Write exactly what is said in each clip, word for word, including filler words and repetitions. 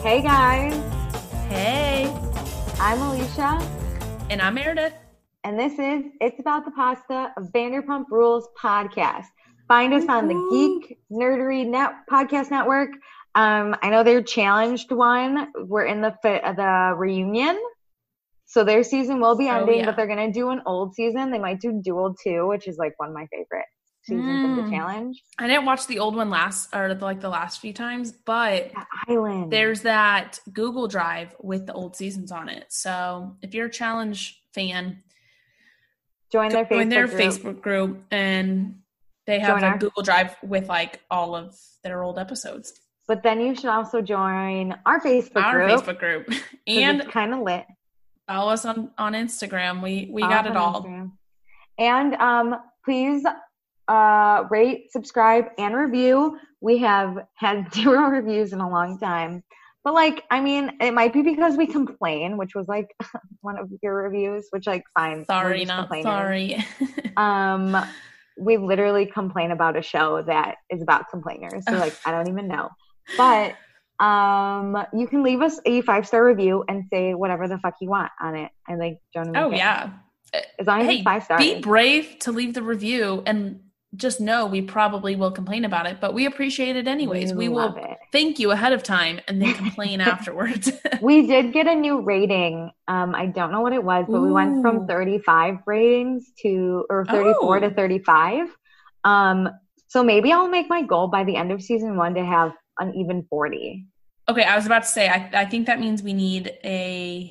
Hey guys, Hey, I'm Alicia, and I'm Meredith. and this is It's About the Pasta, a Vanderpump Rules podcast. Find us on the Woo-hoo. Geek Nerdery Net Podcast Network. Um, I know they're challenged one. We're in the fi- the reunion, so their season will be Oh, ending, yeah. but they're gonna do an old season. They might do Duel two, which is like one of my favorite seasons of the Mm. challenge. I didn't watch the old one last, or the, like the last few times, but That island. there's that Google Drive with the old seasons on it. So if you're a challenge fan, join their join Facebook their group. Facebook group, and they have Join a our- Google Drive with like all of their old episodes. But then you should also join our Facebook Our group. Facebook group, 'cause and it's kind of lit. follow us on on Instagram. We we Follow got us it on all. Instagram. And um, please uh, rate, subscribe, and review. We have had zero reviews in a long time. But, like, I mean, it might be because we complain, which was, like, one of your reviews, which, like, fine. we're Sorry, just not complainers. sorry. Um, we literally complain about a show that is about complainers. So, like, I don't even know. But um, you can leave us a five-star review and say whatever the fuck you want on it. I, like, don't even Oh, care. yeah. As long as Hey, it's five stars. be brave to leave the review, and just know we probably will complain about it, but we appreciate it anyways. We We, love will it. thank you ahead of time and then complain afterwards. We did get a new rating. Um, I don't know what it was, but we went from Ooh. thirty-five ratings to, or thirty-four to Oh. thirty-five. Um, so maybe I'll make my goal by the end of season one to have an even forty. Okay, I was about to say, I, I think that means we need a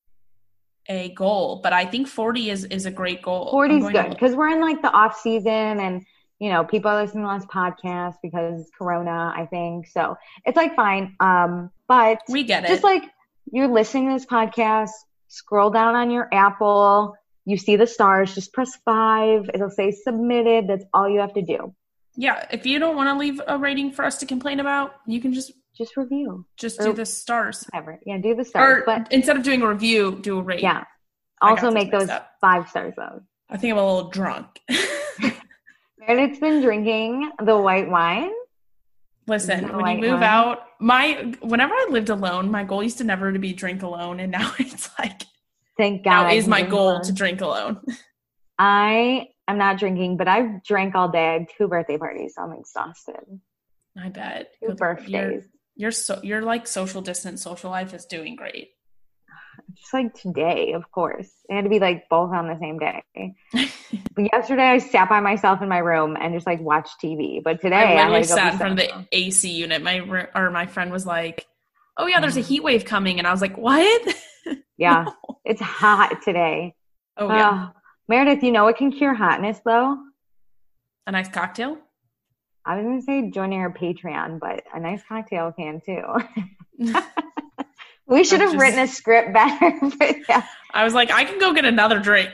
a goal, but I think forty is, is a great goal. I'm forty is going to good look- because we're in like the off season and, you know, people are listening to less podcasts because Corona, I think. So it's like fine. Um, but We get it. just like you're listening to this podcast, scroll down on your Apple, you see the stars, just press five. It'll say submitted. That's all you have to do. Yeah, if you don't want to leave a rating for us to complain about, you can just Just review. just Or- do the stars. Whatever. Yeah, do the stars. Or But instead of doing a review, do a rate. yeah. I got Also those make mixed those up. five stars though. I think I'm a little drunk. Meredith's been drinking the white wine. Listen, No, when I- you move I- out, my whenever I lived alone, my goal used to never to be drink alone, and now it's like Thank God. now I is can my drink goal alone. to drink alone. I am not drinking, but I've drank all day. I had two birthday parties, so I'm exhausted. I bet. Two Good- birthdays. You're, you're so you're like social distance, social life is doing great. Just like today, of course. It had to be like both on the same day. But yesterday I sat by myself in my room and just like watched T V. But today I I, literally had to go sat be in front of social. the A C unit. My r- or my friend was like, "Oh yeah, there's a heat wave coming," and I was like, "What?" Yeah. No. It's hot today. Oh yeah, Ugh. Meredith, you know what can cure hotness though? a nice cocktail. I was gonna say joining our Patreon, but a nice cocktail can too. We should have just- written a script better for that. I was like, I can go get another drink.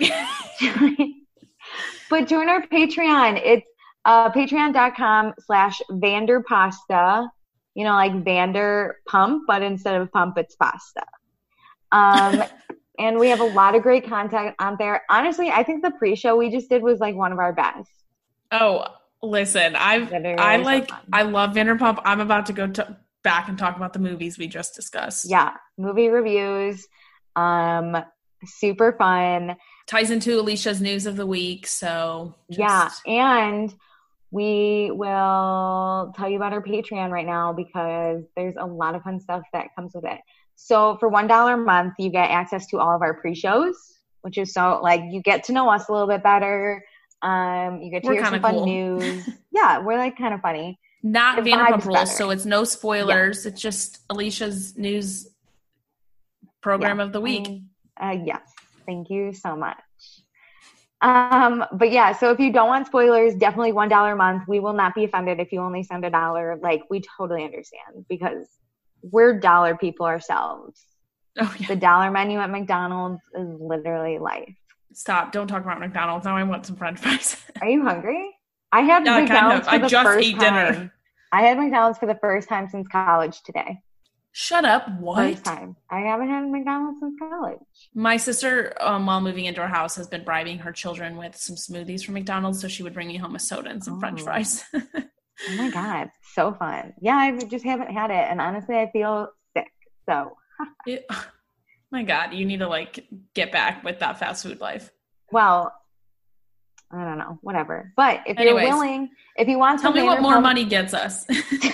But join our Patreon. It's uh, patreon.com slash Vanderpasta. You know, like Vanderpump, but instead of pump, it's pasta. Um, and we have a lot of great content on there. Honestly, I think the pre-show we just did was like one of our best. Oh, listen, I've Literally I so like fun. I love Vanderpump. I'm about to go to, back and talk about the movies we just discussed. Yeah, movie reviews. Um, super fun. Ties into Alicia's news of the week. So just, Yeah, and we will tell you about our Patreon right now because there's a lot of fun stuff that comes with it. So for one dollar a month, you get access to all of our pre-shows, which is so, like, you get to know us a little bit better. Um, you get to We're hear some kinda fun cool. news. Yeah, we're, like, kind of funny. not The Vanderpump vibe's rules. better. So it's no spoilers. It's just Alicia's news program Yeah, of the week. um, uh, yes. Thank you so much. Um, but yeah, so if you don't want spoilers, definitely one dollar a month. We will not be offended if you only send a dollar. Like, we totally understand because we're dollar people ourselves. Oh yeah. The dollar menu at McDonald's is literally life. Stop! Don't talk about McDonald's. Now I want some French fries. Are you hungry? I had Yeah, kind McDonald's of. for I the just first ate dinner. time. I had McDonald's for the first time since college today. Shut up! What? First time. I haven't had McDonald's since college. My sister, um, while moving into our house, has been bribing her children with some smoothies from McDonald's, so she would bring me home a soda and some French Oh. fries. Oh my God, so fun. Yeah, I just haven't had it. And honestly, I feel sick. So, it, my God, you need to like get back with that fast food life. Well, I don't know, whatever. But if Anyways, you're willing, if you want tell some me what more Vanderpump, money gets us.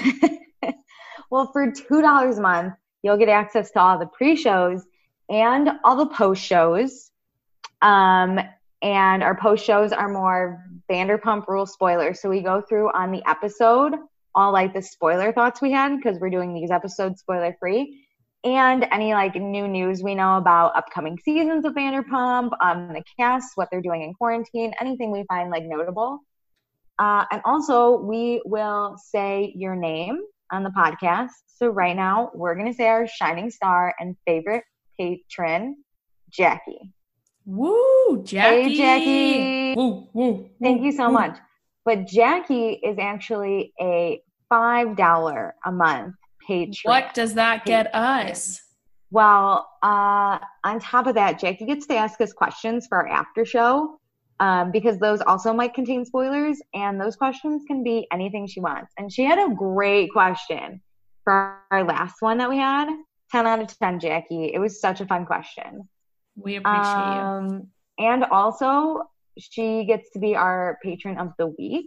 well, for two dollars a month, you'll get access to all the pre-shows and all the post-shows. Um, and our post-shows are more Vanderpump Rules spoilers. So we go through on the episode all like the spoiler thoughts we had because we're doing these episodes spoiler-free. And any like new news we know about upcoming seasons of Vanderpump, um, the cast, what they're doing in quarantine, anything we find like notable. Uh, and also we will say your name on the podcast. So right now we're going to say our shining star and favorite patron, Jackie. Woo, Jackie. Hey, Jackie. Woo, woo, Thank woo, you so woo. much. But Jackie is actually a five dollars a month patron. What does that get patron. us? Well, uh, on top of that, Jackie gets to ask us questions for our after show. Um, because those also might contain spoilers, and those questions can be anything she wants. And she had a great question for our last one that we had. ten out of ten, Jackie. It was such a fun question. We appreciate um, you. And also, she gets to be our patron of the week.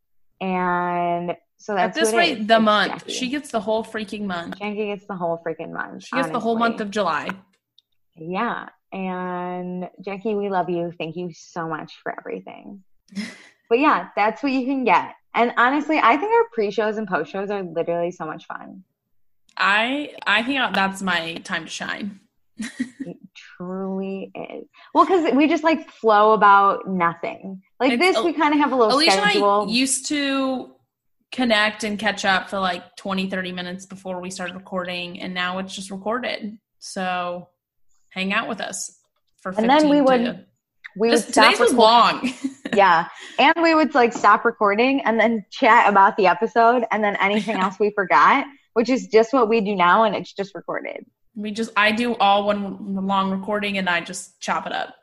And so that's at this what rate, it is. the It's month. Jackie. She gets the whole freaking month. Jackie gets the whole freaking month. She gets honestly. the whole month of July. Yeah. And Jackie, we love you. Thank you so much for everything. But yeah, that's what you can get. And honestly, I think our pre-shows and post-shows are literally so much fun. I I think that's my time to shine. It truly is. Well, because we just like flow about nothing. Like It's, this, we kind of have a little Alicia schedule. and I used to connect and catch up for like twenty, thirty minutes before we started recording, and now it's just recorded. So hang out with us for fifteen and then we would to, we this, would stop today's was record- long. Yeah. And we would like stop recording and then chat about the episode and then anything else we forgot, which is just what we do now, and it's just recorded. We just I do all one long recording and I just chop it up.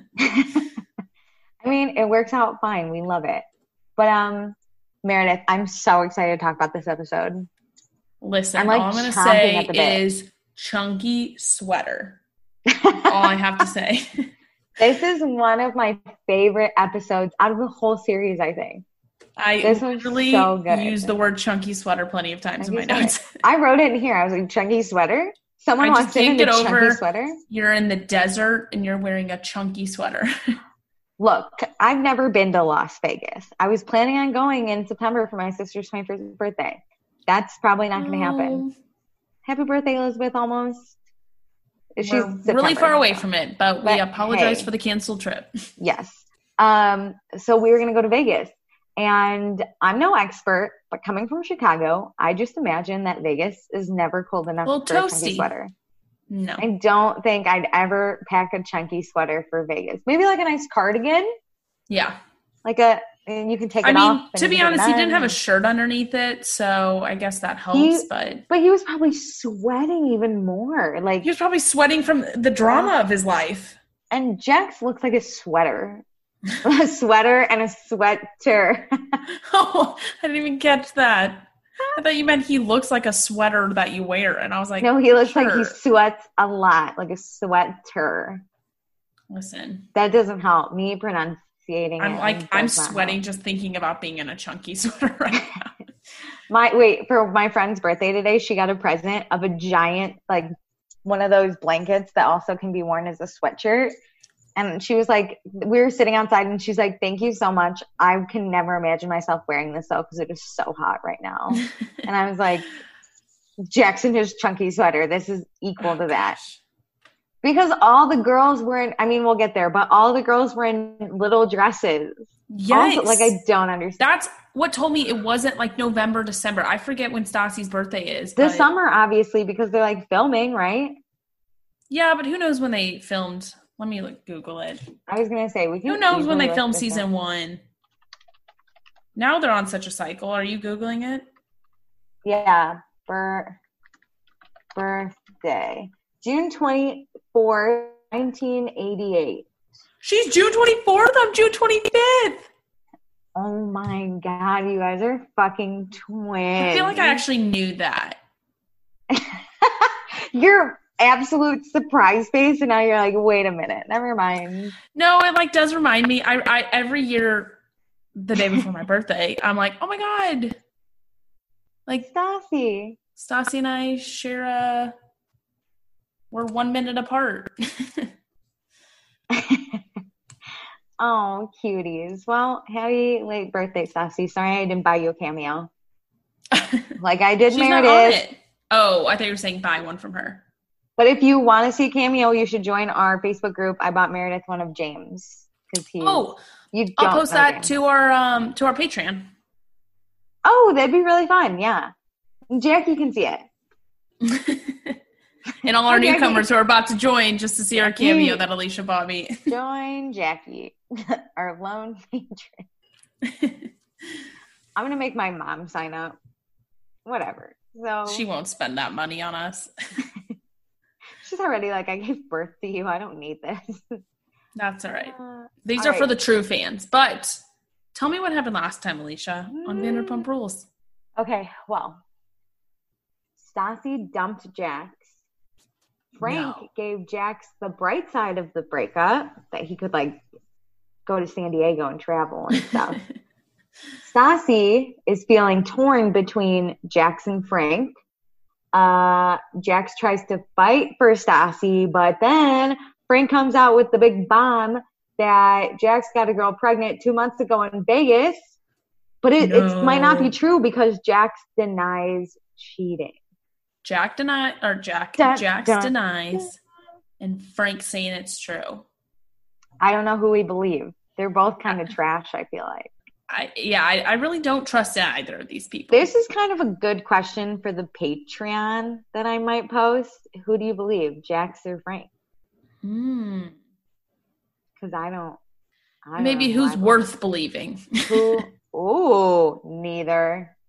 I mean, it works out fine. We love it. But um Meredith, I'm so excited to talk about this episode. Listen, I'm, like, all I'm going to chomping at the bit. say is chunky sweater. All I have to say. This is one of my favorite episodes out of the whole series, I think. I This was literally so good. used the word chunky sweater plenty of times Chunky in my sweater. notes. I wrote it in here. I was like, chunky sweater? Someone I wants just in can't a get chunky over sweater? You're in the desert and you're wearing a chunky sweater. Look, I've never been to Las Vegas. I was planning on going in September for my sister's twenty-first birthday. That's probably not going to happen. Happy birthday, Elizabeth, almost. She's We're really September, far away so. from it, but, But we apologize hey. for the canceled trip. Yes. Um, so we were going to go to Vegas. And I'm no expert, but coming from Chicago, I just imagine that Vegas is never cold enough Well, for a chunky toasty. sweater. No. I don't think I'd ever pack a chunky sweater for Vegas. Maybe like a nice cardigan, Yeah. like a, and you can take I it mean, off. and to you be can take honest, it he didn't have a on. shirt underneath it, so I guess that helps, He- but But he was probably sweating even more. Like, he was probably sweating from the drama of his life. and Jax looks like a sweater. A sweater and a sweater. Oh, I didn't even catch that. I thought you meant he looks like a sweater that you wear, and I was like, No, he looks sure. like he sweats a lot, like a sweater. Listen, That doesn't help me pronunciating I'm it. like, does I'm not sweating help. just thinking about being in a chunky sweater right now. My wait, for my friend's birthday today, she got a present of a giant, like one of those blankets that also can be worn as a sweatshirt. And she was like, we were sitting outside and she's like, thank you so much. I can never imagine myself wearing this though, because it is so hot right now. And I was like, Jackson, his chunky sweater. This is equal to that. Because all the girls were in, I mean, we'll get there, but all the girls were in little dresses. Yes. Also, like, I don't understand. That's what told me it wasn't like November, December. I forget when Stassi's birthday is. The but- summer, obviously, because they're like filming, right? Yeah, but who knows when they filmed? Let me like Google it. I was gonna say we can. Who knows when they easily filmed look this season up. one? Now they're on such a cycle. Are you Googling it? Yeah, bir- birthday June twenty fourth, nineteen eighty eight. She's June twenty-fourth. I'm June twenty-fifth. Oh my god, you guys are fucking twins. I feel like I actually knew that. your absolute surprise face, and now you're like, wait a minute, never mind. No, it like does remind me. I, I every year, the day before my birthday, I'm like, oh my god, like Stassi. Stassi and I share a. We're one minute apart. Oh, cuties. Well, happy late birthday, Stassi. Sorry I didn't buy you a cameo. Like I did She's Meredith. not on it. Oh, I thought you were saying buy one from her. But if you want to see cameo, you should join our Facebook group. I bought Meredith one of James because he. Oh, you don't I'll post that James. to our um to our Patreon. Oh, that'd be really fun. Yeah, Jackie can see it. And all our Hi, newcomers Jackie. who are about to join just to see our cameo that Alicia bought me. Join Jackie, our lone patron. I'm gonna make my mom sign up. Whatever. So She won't spend that money on us. she's already like, I gave birth to you. I don't need this. That's all right. Uh, These all are for right. the true fans. But tell me what happened last time, Alicia, on Vanderpump Rules. Okay, well, Stassi dumped Jax. Frank No. gave Jax the bright side of the breakup, that he could like go to San Diego and travel and stuff. Stassi is feeling torn between Jax and Frank. Uh, Jax tries to fight for Stassi, but then Frank comes out with the big bomb that Jax got a girl pregnant two months ago in Vegas. But it No. it's, might not be true because Jax denies cheating. Jack deny or Jack Dun, Jax dun, denies, and Frank's saying it's true. I don't know who we believe. They're both kind of trash, I feel like. I yeah, I, I really don't trust either of these people. This is kind of a good question for the Patreon that I might post. Who do you believe, Jax or Frank? Hmm. Because I don't. I don't Maybe know who's who I worth believing? Who? Ooh, neither.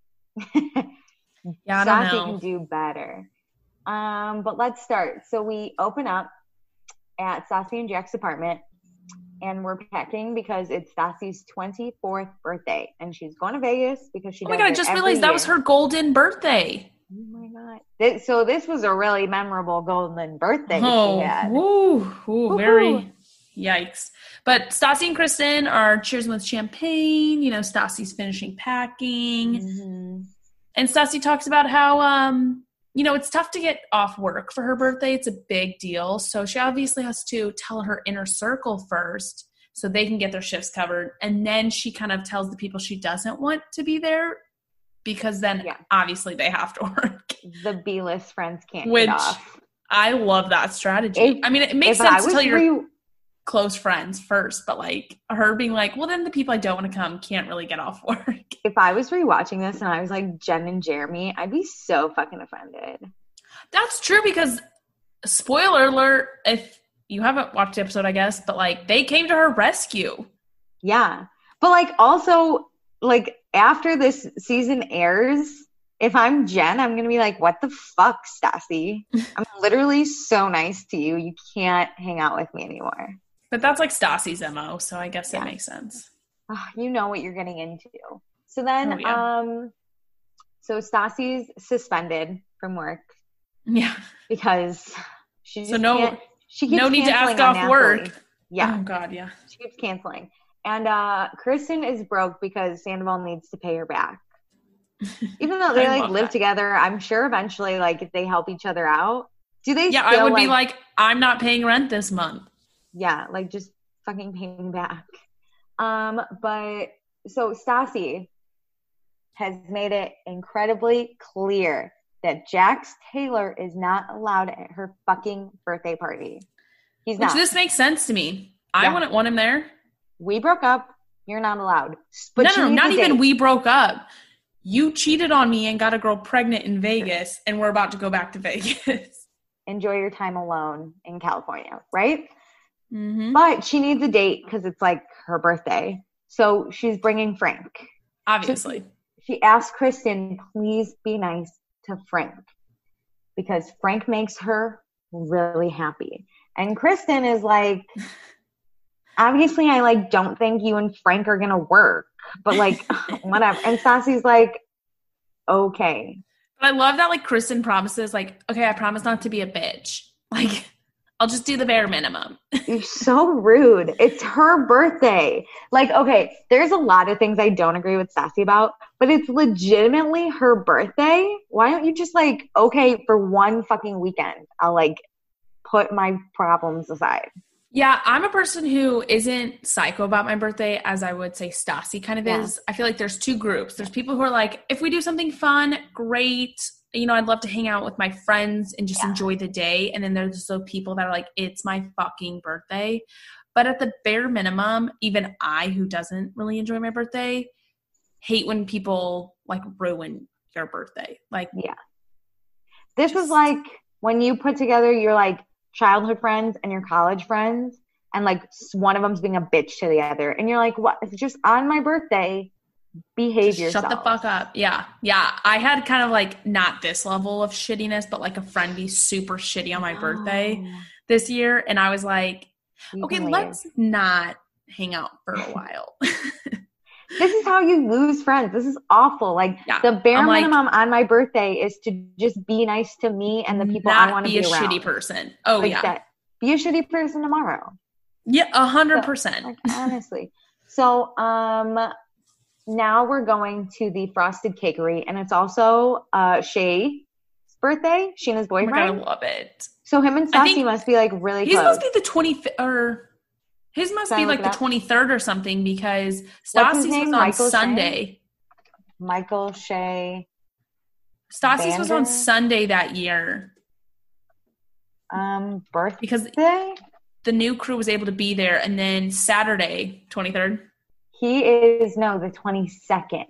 Yeah, I don't Stassi know. can do better. Um, but let's start. So we open up at Stassi and Jack's apartment, and we're packing because it's Stassi's twenty-fourth birthday, and she's going to Vegas because she. Oh my does god! I it just every realized that was year. her golden birthday. Oh my god! This, so this was a really memorable golden birthday Oh, she had. woo, woo, Woo-hoo. very yikes. But Stassi and Kristen are cheersing with champagne. You know, Stassi's finishing packing. Mhm. And Stassi talks about how, um, you know, it's tough to get off work for her birthday. It's a big deal. So she obviously has to tell her inner circle first so they can get their shifts covered. And then she kind of tells the people she doesn't want to be there because then Yeah. obviously they have to work. The B-list friends can't Which get off. I love that strategy. If- I mean, it makes If I sense to was tell your re- close friends first, but like her being like, well, then the people I don't want to come can't really get off work. if I was rewatching this and I was like Jen and Jeremy, I'd be so fucking offended. That's true because, spoiler alert, if you haven't watched the episode, I guess, but like they came to her rescue. Yeah. But like also like after this season airs, if I'm Jen, I'm going to be like, what the fuck, Stassi? I'm literally so nice to you. You can't hang out with me anymore. But that's like Stassi's M O, so I guess Yeah. it makes sense. Oh, you know what you're getting into. So then, Oh, yeah. um, so Stassi's suspended from work Yeah. because she just So no- can't, she keeps no need to canceling ask off on work. Napoli. Yeah. Oh, God, yeah. She keeps canceling. And uh, Kristen is broke because Sandoval needs to pay her back. Even though they I like love live that. together, I'm sure eventually like if they help each other out. Do they Yeah, still, I would be like, I'm not paying rent this month. yeah, like just fucking pay me back. Um, but so Stassi has made it incredibly clear that Jax Taylor is not allowed at her fucking birthday party. He's Which not. this makes sense to me. I Yeah. wouldn't want him there. We broke up. You're not allowed. But no, she no, no, needs not a even date. we broke up. You cheated on me and got a girl pregnant in Vegas, and we're about to go back to Vegas. Enjoy your time alone in California, right? Mm-hmm. But she needs a date because it's like her birthday. So she's bringing Frank. Obviously. She asked Kristen, please be nice to Frank because Frank makes her really happy. And Kristen is like, obviously, I like don't think you and Frank are gonna work, but like whatever. And Stassi's like, okay. I love that, like, Kristen promises, like, okay, I promise not to be a bitch. Like, I'll just do the bare minimum. You're so rude. It's her birthday. Like, okay, there's a lot of things I don't agree with Stassi about, but it's legitimately her birthday. Why don't you just, like, okay, for one fucking weekend, I'll, like, put my problems aside. Yeah, I'm a person who isn't psycho about my birthday, as I would say Stassi kind of yeah. is. I feel like there's two groups. There's people who are like, if we do something fun, great. You know, I'd love to hang out with my friends and just yeah. enjoy the day. And then there's those people that are like, it's my fucking birthday. But at the bare minimum, even I, who doesn't really enjoy my birthday, hate when people, like, ruin your birthday. Like, yeah. This just, is like when you put together your, like, childhood friends and your college friends, and, like, one of them's being a bitch to the other. And you're like, what? It's just on my birthday. Behave just yourself. Shut the fuck up. Yeah. Yeah. I had kind of, like, not this level of shittiness, but, like, a friend be super shitty on my oh. birthday this year. And I was like, you okay, let's not hang out for a while. This is how you lose friends. This is awful. Like, yeah. the bare I'm minimum like, on my birthday is to just be nice to me and the people I want to be, be around. Be a shitty person. Oh, like yeah. That. Be a shitty person tomorrow. Yeah, a hundred percent. Like, honestly. So, um, now we're going to the Frosted Cakery, and it's also uh, Shay's birthday, Sheena's boyfriend. Oh my God, I love it. So him and Stassi must be, like, really his close. His must be the twenty-fifth, or his must Can be, like, the twenty-third or something, because Stassi's was on Michael Sunday. Shea? Michael Shea. Stassi's was on Sunday that year. Um, birthday? Because the new crew was able to be there, and then Saturday, twenty-third. He is, no, the twenty-second.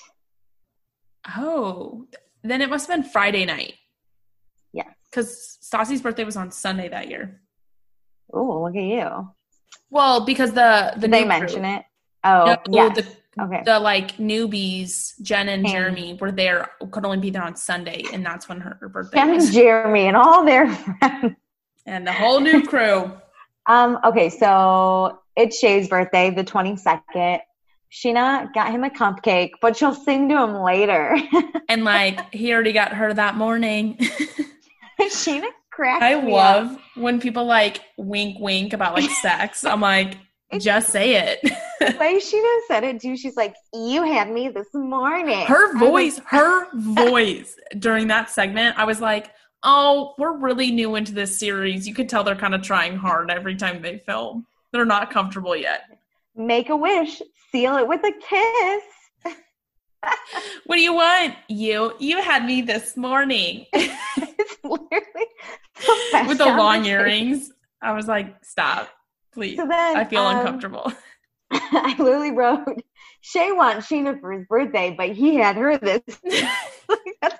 Oh, then it must have been Friday night. Yes. Because Stassi's birthday was on Sunday that year. Oh, look at you. Well, because the, the Did they mention crew, it? Oh, no, yes. The, okay. the, like, newbies, Jen and Jeremy, were there, could only be there on Sunday, and that's when her, her birthday Jen was. and Jeremy and all their friends. And the whole new crew. um. Okay, so it's Shay's birthday, the twenty-second. Sheena got him a cupcake, but she'll sing to him later. And, like, he already got her that morning. Sheena cracked I me love up. when people, like, wink, wink about, like, sex. I'm like, just say it. The way Sheena said it, too, she's like, you had me this morning. Her voice, like, her voice during that segment, I was like, oh, we're really new into this series. You could tell they're kind of trying hard every time they film. They're not comfortable yet. Make a wish. Seal it with a kiss. What do you want? You you had me this morning. It's literally so with the long earrings. I was like, stop, please. So then, I feel um, uncomfortable. I literally wrote, Shay wants Sheena for his birthday, but he had her this. That's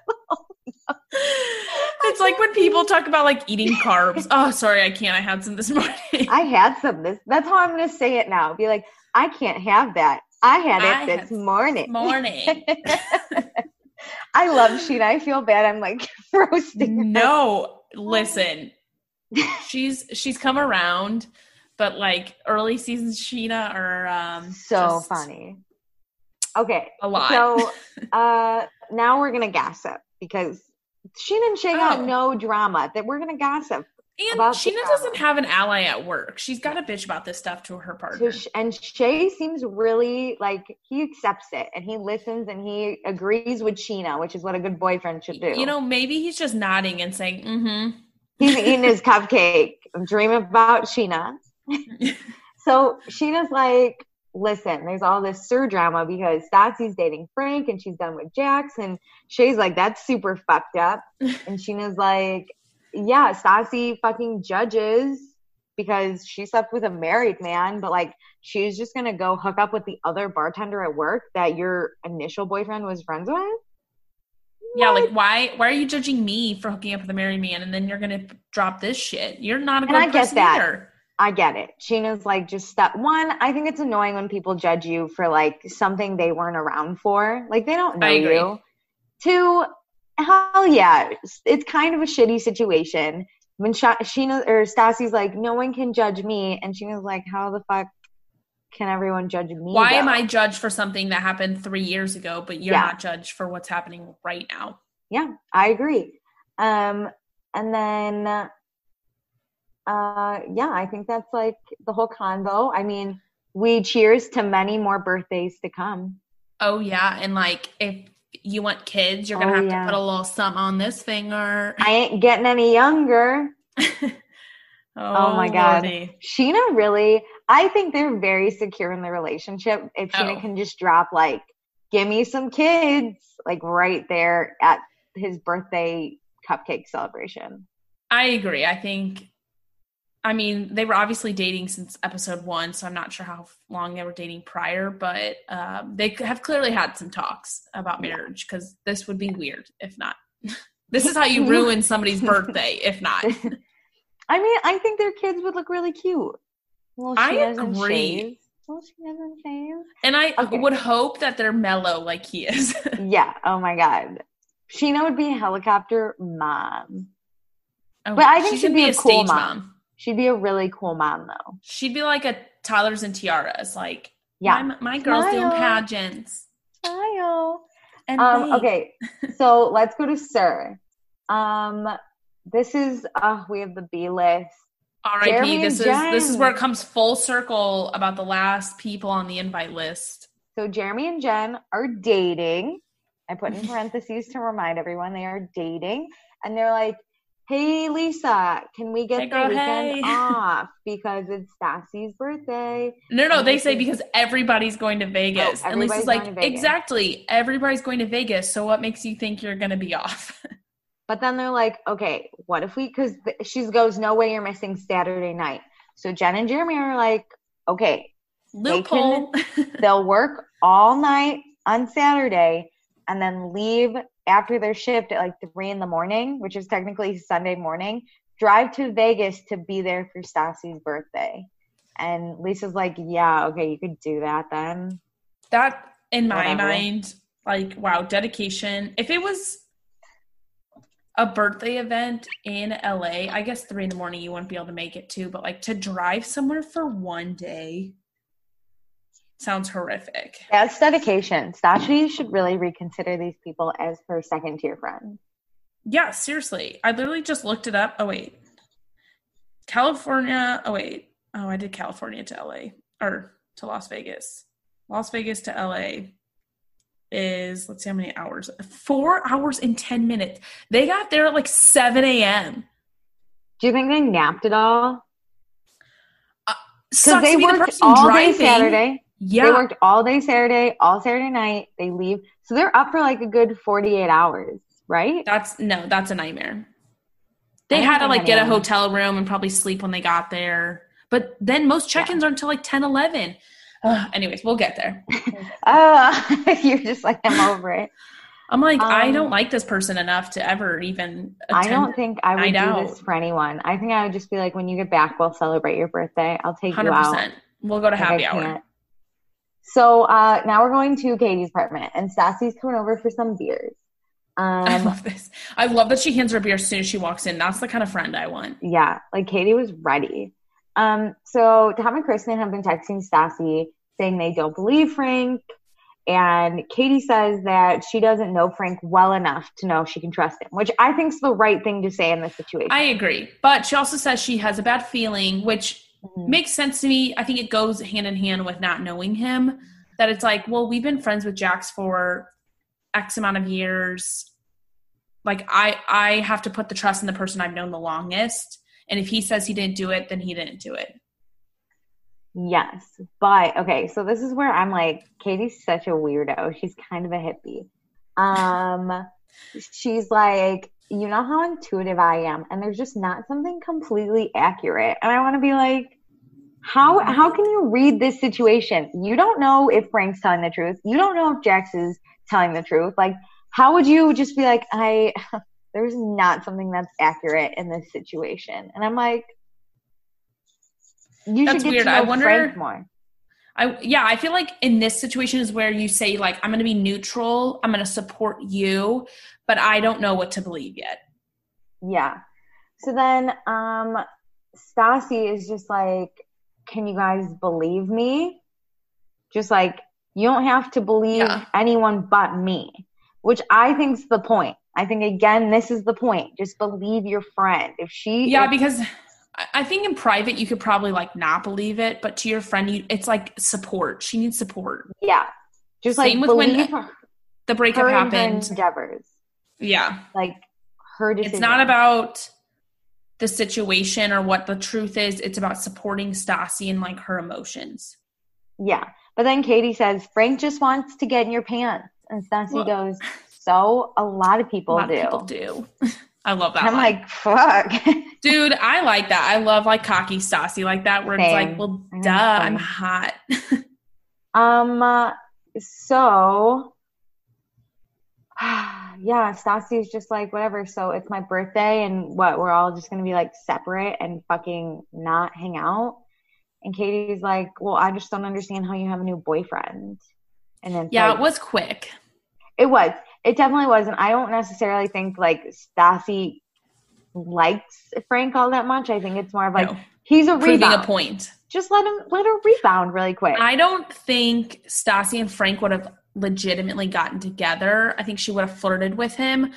It's like when people talk about, like, eating carbs. Oh, sorry, I can't. I had some this morning. I had some this. That's how I'm going to say it now. Be like, I can't have that. I had it I this morning. Morning. I love Sheena. I feel bad. I'm, like, roasting her. No, listen. She's she's come around, but, like, early seasons Sheena are um, so funny. Okay, a lot. So uh, now we're gonna gossip because Sheena and Shay oh. got no drama. That we're gonna gossip. And Sheena doesn't have an ally at work. She's got to bitch about this stuff to her partner. So, and Shay seems really, like, he accepts it and he listens and he agrees with Sheena, which is what a good boyfriend should do. You know, maybe he's just nodding and saying, mm-hmm. He's eating his cupcake. I'm dreaming about Sheena. So Sheena's like, listen, there's all this Sir drama because Stassi's dating Frank and she's done with Jax. And Shay's like, that's super fucked up. And Sheena's like, yeah, Stassi fucking judges because she slept with a married man, but, like, she's just going to go hook up with the other bartender at work that your initial boyfriend was friends with? Yeah, what? Like, why why are you judging me for hooking up with a married man and then you're going to drop this shit? You're not a good and I person get that. either. I get it. Sheena's like, just stop. One, I think it's annoying when people judge you for, like, something they weren't around for. Like, they don't know you. Two, hell yeah, it's kind of a shitty situation. When Sheena or Stassi's like, no one can judge me, and Sheena's like, how the fuck can everyone judge me? Why though? am I judged for something that happened three years ago, but you're yeah. not judged for what's happening right now? Yeah, I agree. Um, and then, uh, yeah, I think that's like the whole convo. I mean, we cheers to many more birthdays to come. Oh, yeah. And like, if you want kids, you're going to Oh, have yeah. to put a little something on this finger. I ain't getting any younger. oh, Oh my God. Lordy. Sheena really, I think they're very secure in their relationship. If Sheena Oh. can just drop like, give me some kids, like right there at his birthday cupcake celebration. I agree. I think, I mean, they were obviously dating since episode one, so I'm not sure how long they were dating prior, but um, they have clearly had some talks about marriage, because this would be weird if not. This is how you ruin somebody's birthday, if not. I mean, I think their kids would look really cute. Well, she I doesn't agree. shave. Well, she doesn't shave. And I Okay. would hope that they're mellow like he is. Yeah. Oh my God. Sheena would be a helicopter mom. Oh, But I think she's she'd gonna be be a a cool stage mom. mom. She'd be a really cool mom, though. She'd be like a toddlers and tiaras. Like, Yeah. my, my girl's doing Smile. pageants. Smile. And Um, wait. okay. So let's go to Sir. Um, this is, uh, we have the B list. R I P. Jeremy This is and this is Jen. where it comes full circle about the last people on the invite list. So Jeremy and Jen are dating. I put in parentheses to remind everyone they are dating. And they're like, hey, Lisa, can we get Hey, the girl, weekend hey. off? Because it's Stassi's birthday. No, no, And they this say is- because everybody's going to Vegas. Oh, and Lisa's everybody's like, going to Vegas. exactly, everybody's going to Vegas. So what makes you think you're going to be off? But then they're like, okay, what if we, because she goes, no way you're missing Saturday night. So Jen and Jeremy are like, okay, Loophole. they'll work all night on Saturday and then leave after their shift at like three in the morning, which is technically Sunday morning, drive to Vegas to be there for Stassi's birthday. And Lisa's like, yeah, okay, you could do that then. That, in my Whatever. mind, like, wow, dedication. If it was a birthday event in L A, I guess three in the morning you wouldn't be able to make it too, but like to drive somewhere for one day sounds horrific. That's dedication. Stassi should really reconsider these people as her second tier friends. Yeah, seriously. I literally just looked it up. Oh, wait. California. Oh, wait. Oh, I did California to L A or to Las Vegas. Las Vegas to L A is, let's see how many hours. Four hours and ten minutes. They got there at like seven a.m. Do you think they napped at all? Sucks they to be the worked person all driving. day Saturday. Yeah. They worked all day Saturday, all Saturday night. They leave. So they're up for like a good forty-eight hours, right? That's, no, that's a nightmare. They I had to don't like think get a anyone- hotel room and probably sleep when they got there. But then most check-ins Yeah. are until like ten, eleven. Ugh, anyways, we'll get there. Oh, you're just like, I'm over it. I'm like, Um, I don't like this person enough to ever even attend. I don't think I would night do out. this for anyone. I think I would just be like, when you get back, we'll celebrate your birthday. I'll take one hundred you out. percent. We'll go to Like, I happy hour. can't. So uh, now we're going to Katie's apartment, and Stassi's coming over for some beers. I Um, love this. I love that she hands her a beer as soon as she walks in. That's the kind of friend I want. yeah, like Katie was ready. Um, so Tom and Kristen have been texting Stassi saying they don't believe Frank. And Katie says that she doesn't know Frank well enough to know she can trust him, which I think is the right thing to say in this situation. I agree. But she also says she has a bad feeling, which Mhm. makes sense to me. I think it goes hand in hand with not knowing him. That it's like, well, we've been friends with Jax for X amount of years. Like, I, I have to put the trust in the person I've known the longest. And if he says he didn't do it, then he didn't do it. Yes. But, okay, so this is where I'm like, Katie's such a weirdo. She's kind of a hippie. Um, she's like, you know how intuitive I am, and there's just not something completely accurate. And I want to be like, how how can you read this situation? You don't know if Frank's telling the truth. You don't know if Jax is telling the truth. Like, how would you just be like, I there's not something that's accurate in this situation? And I'm like, you That's should get weird. to know I wonder- Frank more. I yeah, I feel like in this situation is where you say, like, I'm going to be neutral. I'm going to support you, but I don't know what to believe yet. Yeah. So then um Stassi is just like, can you guys believe me? Just like, you don't have to believe Yeah. anyone but me, which I think's the point. I think, again, this is the point. Just believe your friend. If she... Yeah, if, because I think in private, you could probably, like, not believe it. But to your friend, you, it's, like, support. She needs support. Yeah. Just, Same like, with believe when her, the breakup her happened. her endeavors. Yeah. Like, her decision. It's not about the situation or what the truth is. It's about supporting Stassi and, like, her emotions. Yeah. But then Katie says, Frank just wants to get in your pants. And Stassi well, goes, so a lot of people a lot do. Of people do. I love that. And I'm line. like, fuck. Dude, I like that. I love, like, cocky Stassi like that where Same. It's like, well, duh, I'm hot. um, uh, so... yeah, Stassi is just like, whatever. So it's my birthday and what, we're all just going to be like separate and fucking not hang out. And Katie's like, well, I just don't understand how you have a new boyfriend. And then yeah, like, it was quick. It was. It definitely was. And I don't necessarily think like Stassi likes Frank all that much. I think it's more of like, no. he's a Proving rebound. a point. Just let him, let her rebound really quick. I don't think Stassi and Frank would have legitimately gotten together. I think she would have flirted with him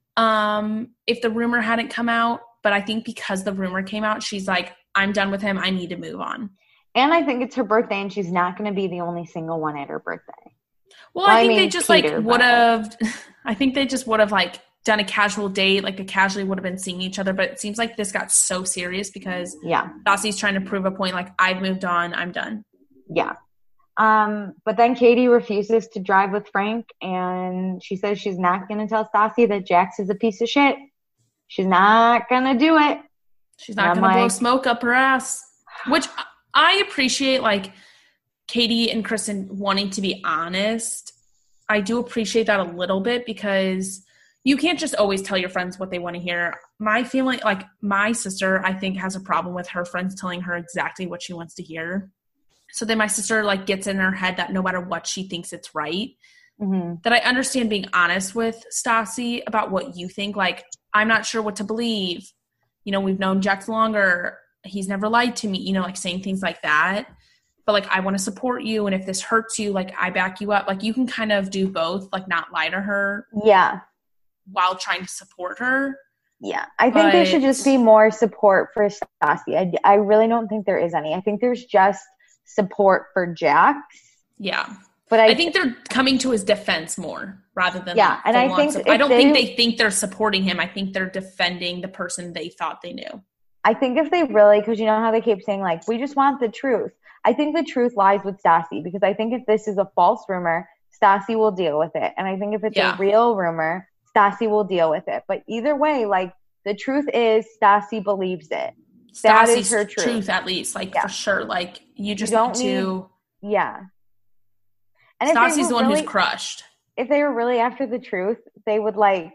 um, if the rumor hadn't come out. But I think because the rumor came out, she's like, I'm done with him. I need to move on. And I think it's her birthday, and she's not going to be the only single one at her birthday. Well, well I think I mean, they just Peter, like would have. I think they just would have like done a casual date, like they casually would have been seeing each other. But it seems like this got so serious because yeah, Stassi's trying to prove a point. Like I've moved on. I'm done. Yeah. Um, but then Katie refuses to drive with Frank, and she says she's not going to tell Stassi that Jax is a piece of shit. She's not going to do it. She's not going like, to blow smoke up her ass. Which I appreciate, like, Katie and Kristen wanting to be honest. I do appreciate that a little bit because you can't just always tell your friends what they want to hear. My family, like, my sister, I think, has a problem with her friends telling her exactly what she wants to hear. So then my sister, like, gets in her head that no matter what, she thinks it's right. Mm-hmm. That I understand being honest with Stassi about what you think. Like, I'm not sure what to believe. You know, we've known Jax longer. He's never lied to me. You know, like, saying things like that. But, like, I want to support you. And if this hurts you, like, I back you up. Like, you can kind of do both. Like, not lie to her. Yeah. While trying to support her. Yeah. I think but... there should just be more support for Stassi. I, I really don't think there is any. I think there's just support for Jax. Yeah. But I, I think they're coming to his defense more rather than yeah, like and I think support. I don't they, think they think they're supporting him. I think they're defending the person they thought they knew. I think if they really, because you know how they keep saying like, we just want the truth. I think the truth lies with Stassi because I think if this is a false rumor, Stassi will deal with it. And I think if it's yeah. a real rumor, Stassi will deal with it. But either way, like the truth is Stassi believes it. Stassi's that is her truth. truth at least, like yeah. for sure. Like you just you don't need to. Need, yeah. And Stassi's the one really, who's crushed. If they were really after the truth, they would like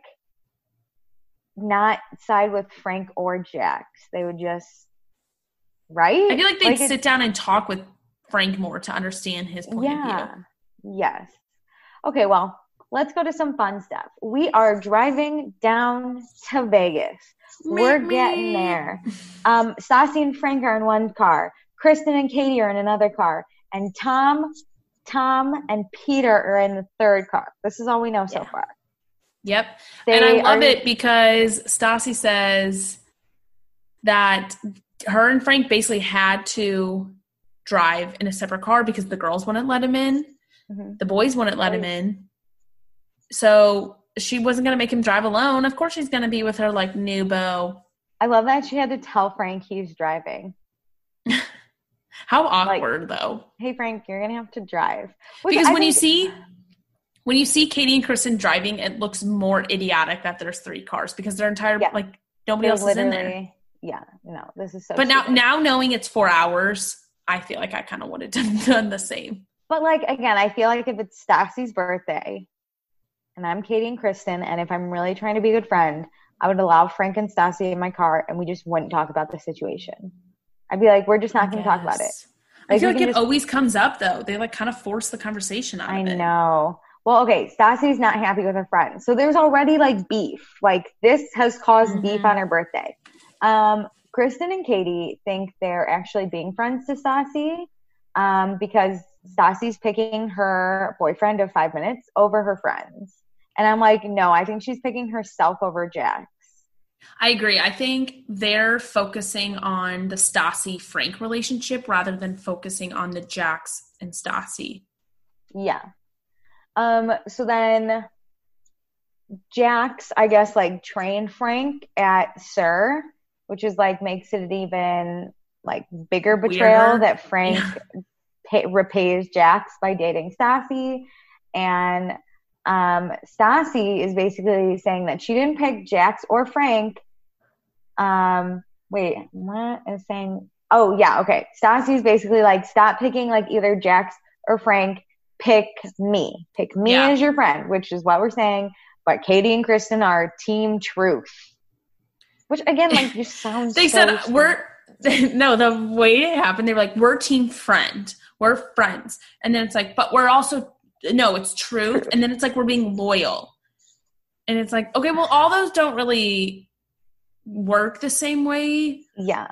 not side with Frank or Jax. They would just, right? I feel like they'd like sit down and talk with Frank more to understand his point yeah, of view. Yes. Okay, well, let's go to some fun stuff. We are driving down to Vegas. Me, We're me. getting there. Um, Stassi and Frank are in one car. Kristen and Katie are in another car. And Tom, Tom and Peter are in the third car. This is all we know so yeah. far. Yep. They and I love are, it because Stassi says that her and Frank basically had to drive in a separate car because the girls wouldn't let him in. Mm-hmm. The boys wouldn't let him in. So she wasn't going to make him drive alone. Of course she's going to be with her, like, new beau. I love that she had to tell Frank he's driving. How awkward, like, though. Hey, Frank, you're going to have to drive. Which because I when think- you see when you see Katie and Kristen driving, it looks more idiotic that there's three cars because their entire, yeah. like, nobody They're else is in there. Yeah, no, this is so But now, stupid. now knowing it's four hours, I feel like I kind of would have done, done the same. But, like, again, I feel like if it's Stassi's birthday and I'm Katie and Kristen, and if I'm really trying to be a good friend, I would allow Frank and Stassi in my car, and we just wouldn't talk about the situation. I'd be like, we're just not going to talk about it. Like, I feel like it just... always comes up, though. They, like, kind of force the conversation out I of it. I know. Well, okay, Stassi's not happy with her friend. So there's already, like, beef. Like, this has caused mm-hmm. beef on her birthday. Um, Kristen and Katie think they're actually being friends to Stassi um, because Stassi's picking her boyfriend of five minutes over her friends. And I'm like, no, I think she's picking herself over Jax. I agree. I think they're focusing on the Stassi-Frank relationship rather than focusing on the Jax and Stassi. Yeah. Um. So then Jax, I guess, like, trained Frank at SUR, which is, like, makes it an even, like, bigger betrayal Weirder. that Frank Yeah. pay, repays Jax by dating Stassi. And um, Stassi is basically saying that she didn't pick Jax or Frank. Um, wait, what is saying? Oh, yeah, okay. Stassi is basically like, stop picking like either Jax or Frank. Pick me. Pick me Yeah. as your friend, which is what we're saying. But Katie and Kristen are team truth. Which, again, like, just sounds They so said, stupid. we're, no, the way it happened, they were like, we're team friend. We're friends. And then it's like, but we're also, no, it's truth. And then it's like, we're being loyal. And it's like, okay, well, all those don't really work the same way. Yeah.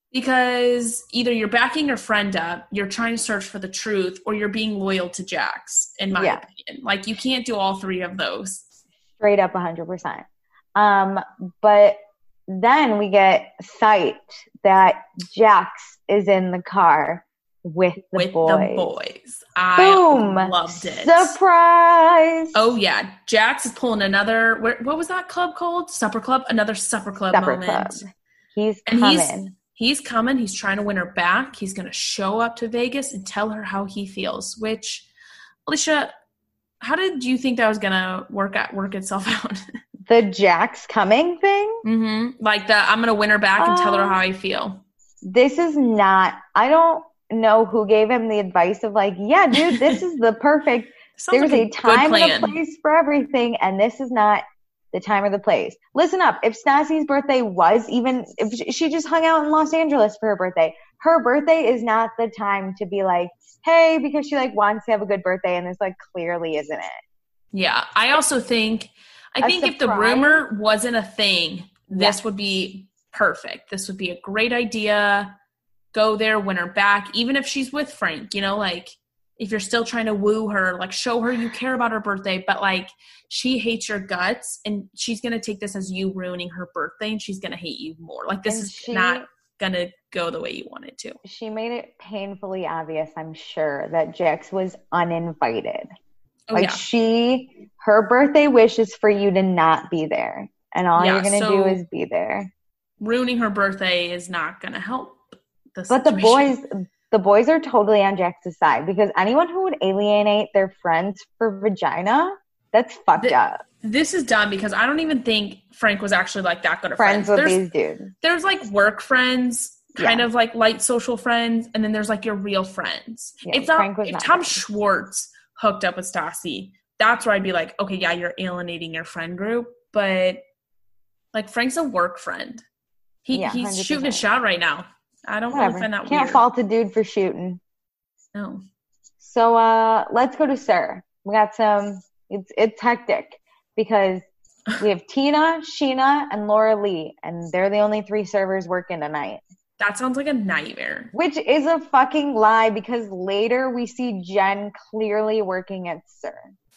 Because either you're backing your friend up, you're trying to search for the truth, or you're being loyal to Jax, in my Yeah. opinion. Like, you can't do all three of those. Straight up one hundred percent. Um, but then we get sight that Jax is in the car with the with boys. the boys. I Boom! loved it. Surprise! Oh, yeah. Jax is pulling another, where, what was that club called? Supper Club? Another Supper Club Supper moment. Club. He's And coming. he's, he's coming. He's trying to win her back. He's going to show up to Vegas and tell her how he feels, which, Alicia, how did you think that was going to work out, work itself out? The Jax coming thing? Mm-hmm. Like the, I'm going to win her back and Uh, tell her how I feel. This is not, I don't know who gave him the advice of like, yeah, dude, this is the perfect, Sounds there's like a good time and a plan. place for everything, and this is not the time or the place. Listen up, if Stassi's birthday was even, if she- she just hung out in Los Angeles for her birthday, her birthday is not the time to be like, hey, because she like wants to have a good birthday, and this like clearly isn't it. Yeah. I also think, I A think if the surprise? rumor wasn't a thing, this Yeah. would be perfect. This would be a great idea. Go there, win her back, even if she's with Frank, you know, like if you're still trying to woo her, like show her you care about her birthday, but like she hates your guts and she's going to take this as you ruining her birthday and she's going to hate you more. Like this And is she- not going to go the way you want it to. She made it painfully obvious, I'm sure, that Jax was uninvited. Oh, like yeah. she, her birthday wish is for you to not be there. And all Yeah, you're going to so- do is be there. Ruining her birthday is not going to help. The But the situation. boys, the boys are totally on Jax's side because anyone who would alienate their friends for vagina, that's fucked The- up. This is dumb because I don't even think Frank was actually like that good of Friends friends. with There's, these dudes. there's like work friends, kind Yeah. of like light social friends, and then there's like your real friends. Yeah, it's not Frank was if not Tom that. Schwartz hooked up with Stassi, that's where I'd be like, okay, yeah, you're alienating your friend group, but like Frank's a work friend. He Yeah, he's one hundred percent. shooting a shot right now. I don't Whatever. really find that Can't weird. fault a dude for shooting. No. So uh, let's go to SUR. We got some. It's it's hectic because we have Tina, Sheena, and Laura Lee, and they're the only three servers working tonight. That sounds like a nightmare. Which is a fucking lie because later we see Jen clearly working at SUR.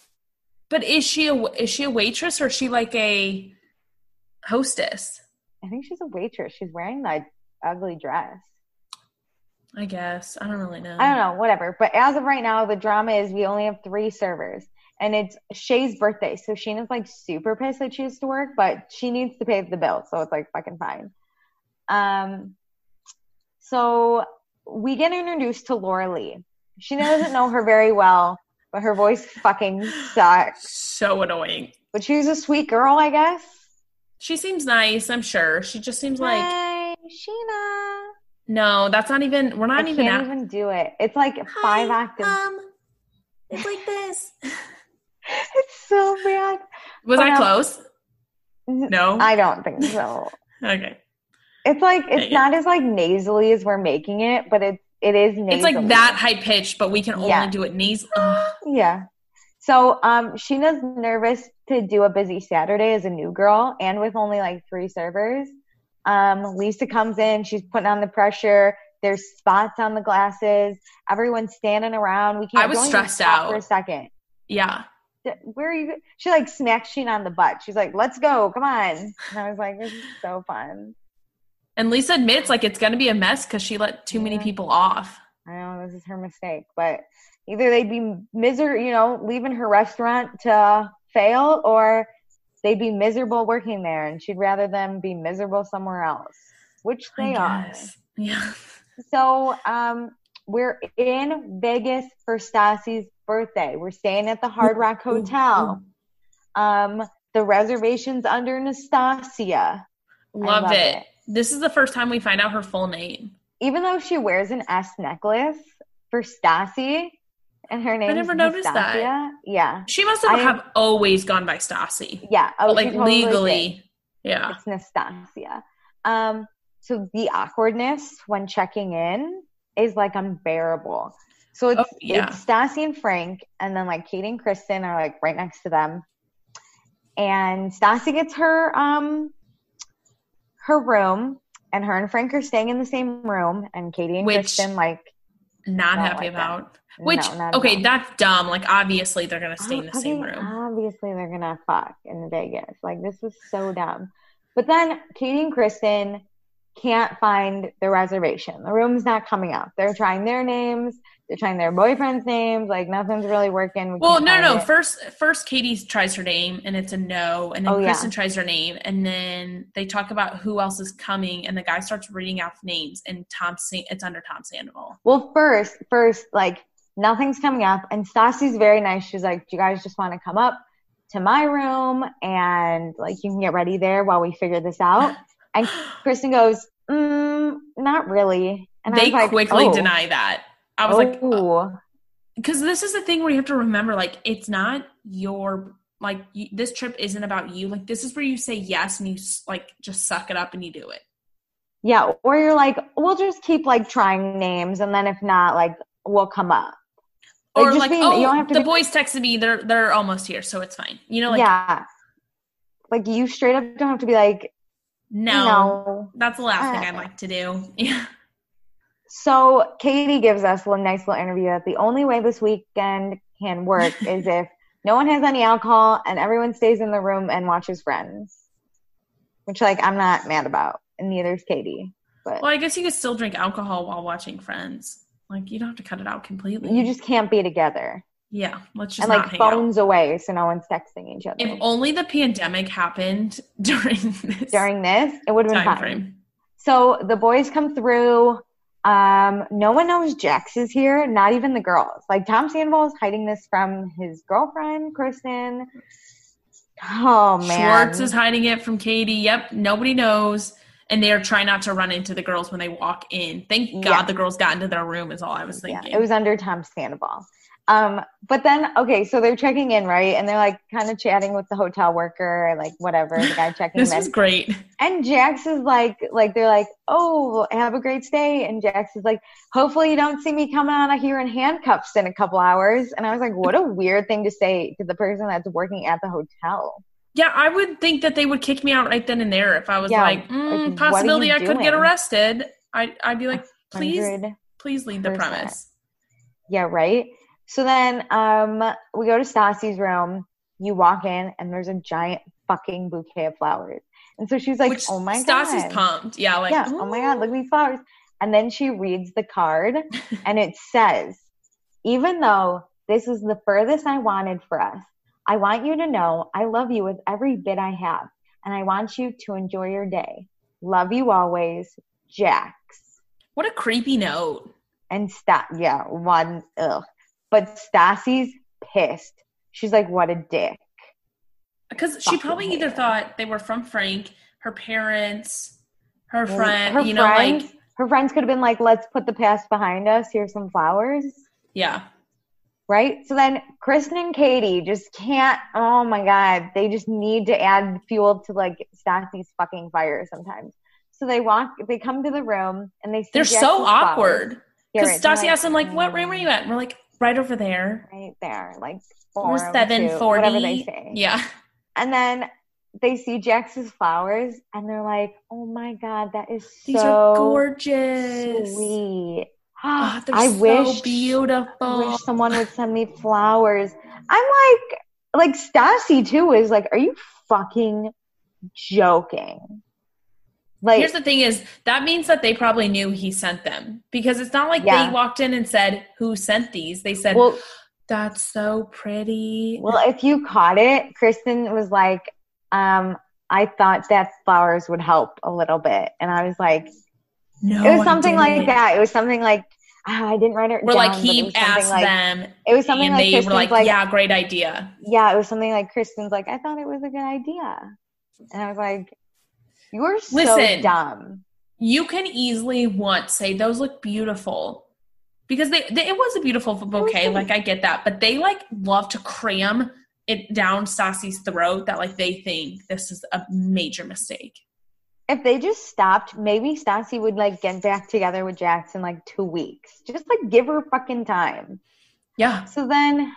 But is she a is she a waitress or is she like a hostess? I think she's a waitress. She's wearing that ugly dress. I guess. I don't really know. I don't know, whatever. But as of right now, the drama is we only have three servers. And it's Shay's birthday. So Sheena's like super pissed that she has to work, but she needs to pay the bill. So it's like fucking fine. Um, so we get introduced to Laura Lee. She doesn't know her very well, but her voice fucking sucks. So annoying. But she's a sweet girl, I guess. She seems nice, I'm sure. She just seems like Hey, Sheena. no, that's not even we're not I even can't at, even do it. It's like five octaves. Um it's like this. It's so bad. Was But, I um, close? No? I don't think so. Okay. It's like Dang it's it. not as like nasally as we're making it, but it it is nasally. It's like that high pitched, but we can Yeah. only do it nasal. Ugh. Yeah. So um Sheena's nervous to do a busy Saturday as a new girl and with only like three servers. Um Lisa comes in, she's putting on the pressure. There's spots on the glasses. Everyone's standing around. We can't I was don't even stressed stop out. for a second. Yeah. where are you? She like smacks Sheen on the butt. She's like, let's go. Come on. And I was like, this is so fun. And Lisa admits like it's going to be a mess because she let too yeah. many people off. I know this is her mistake, but either they'd be miser, you know, leaving her restaurant to fail, or they'd be miserable working there, and she'd rather them be miserable somewhere else, which they are. Yeah. So um, we're in Vegas for Stassi's birthday. We're staying at the Hard Rock Hotel. Um, the reservation's under Nastasia. Love, love it. it. This is the first time we find out her full name. Even though she wears an S necklace for Stassi, and her name I never noticed Nastasia, that. Yeah. She must have, I, have always gone by Stassi. Yeah. Oh, but, like totally legally. Did. Yeah. It's Nastasia. Um, so the awkwardness when checking in is like unbearable. So it's, oh, yeah. it's Stassi and Frank, and then like Katie and Kristen are like right next to them. And Stassi gets her um her room, and her and Frank are staying in the same room, and Katie and Which, Kristen like not happy like about. That. Which no, okay, about. That's dumb. Like obviously they're gonna stay oh, in the okay, same room. Obviously they're gonna fuck in Vegas. Like this was so dumb. But then Katie and Kristen can't find the reservation. The room's not coming up. They're trying their names. They're trying their boyfriend's names. Like nothing's really working. We well, no, no. It. First, first Katie tries her name, and it's a no. And then oh, Kristen yeah. tries her name, and then they talk about who else is coming, and the guy starts reading out names, and Tom, it's under Tom Sandoval. Well, first, first, like nothing's coming up, and Stassi's very nice. She's like, "Do you guys just want to come up to my room, and like you can get ready there while we figure this out?" And Kristen goes, mm, not really. And they I was like, quickly oh. deny that. I was oh. like, because oh. this is the thing where you have to remember, like, it's not your, like, you, this trip isn't about you. Like, this is where you say yes and you, like, just suck it up and you do it. Yeah. Or you're like, we'll just keep, like, trying names. And then if not, like, we'll come up. Like, or, like, being, oh, you don't have to the be- boys texted me. They're, they're almost here, so it's fine. You know, like. Yeah. Like, you straight up don't have to be like, No, no. That's the last uh, thing I'd like to do. Yeah. So Katie gives us a nice little interview that the only way this weekend can work is if no one has any alcohol and everyone stays in the room and watches Friends, which like I'm not mad about, and neither is Katie. But well, I guess you could still drink alcohol while watching Friends. Like you don't have to cut it out completely. You just can't be together. Yeah, let's just and not like hang phones out. away, so no one's texting each other. If only the pandemic happened during this during this, it would have been time fine. Frame. So the boys come through. Um, no one knows Jax is here, not even the girls. Like Tom Sandoval is hiding this from his girlfriend, Kristen. Oh man, Schwartz is hiding it from Katie. Yep, nobody knows. And they are trying not to run into the girls when they walk in. Thank God yeah. the girls got into their room is all I was thinking. Yeah, it was under Tom Sandoval. Um, but then, okay, so they're checking in, right? And they're like kind of chatting with the hotel worker, like whatever, the guy checking this in. This is great. And Jax is like, like they're like, oh, have a great stay. And Jax is like, hopefully you don't see me coming out of here in handcuffs in a couple hours. And I was like, what a weird thing to say to the person that's working at the hotel. Yeah, I would think that they would kick me out right then and there if I was yeah, like, mm, like, possibility I doing? could get arrested. I, I'd be like, please, please leave the premise. Yeah, right? So then um, we go to Stassi's room. You walk in, and there's a giant fucking bouquet of flowers. And so she's like, Which oh, my Stassi's God. Stassi's pumped. Yeah, like, yeah, oh, my God, look at these flowers. And then she reads the card, and it says, even though this is the furthest I wanted for us, I want you to know I love you with every bit I have, and I want you to enjoy your day. Love you always, Jax. What a creepy note. And Sta- yeah, one, ugh. But Stassi's pissed. She's like, what a dick. Because she probably either thought they were from Frank, her parents, her well, friend, her you know, friends, like. Her friends could have been like, let's put the past behind us. Here's some flowers. Yeah. Right? So then Kristen and Katie just can't, oh my God, they just need to add fuel to like Stassi's fucking fire sometimes. So they walk, they come to the room and they see They're Jackson's so awkward. Because yeah, right. Stassi like, asks them, like, what room are you at? And we're like, right over there. Right there. Like, four seven forty. Whatever they say. Yeah. And then they see Jax's flowers and they're like, oh my God, that is These so are gorgeous. Sweet. Oh, they're I so wish, beautiful. I wish someone would send me flowers. I'm like, like Stassi too is like, are you fucking joking? Like, here's the thing is that means that they probably knew he sent them, because it's not like yeah. they walked in and said, who sent these? They said, well, that's so pretty. Well, if you caught it, Kristen was like, um, I thought that flowers would help a little bit. And I was like, no, it was something like that. It was something like, oh, I didn't write it Or down. like he asked like, them. It was something and like they Kristen's were like, like, yeah, great idea. Yeah, it was something like Kristen's like, I thought it was a good idea. And I was like, you're so Listen, dumb. You can easily once say, those look beautiful. Because they, they it was a beautiful bouquet, like I get that. But they like love to cram it down Stassi's throat that like they think this is a major mistake. If they just stopped, maybe Stassi would like get back together with Jax in like two weeks. Just like give her fucking time. Yeah. So then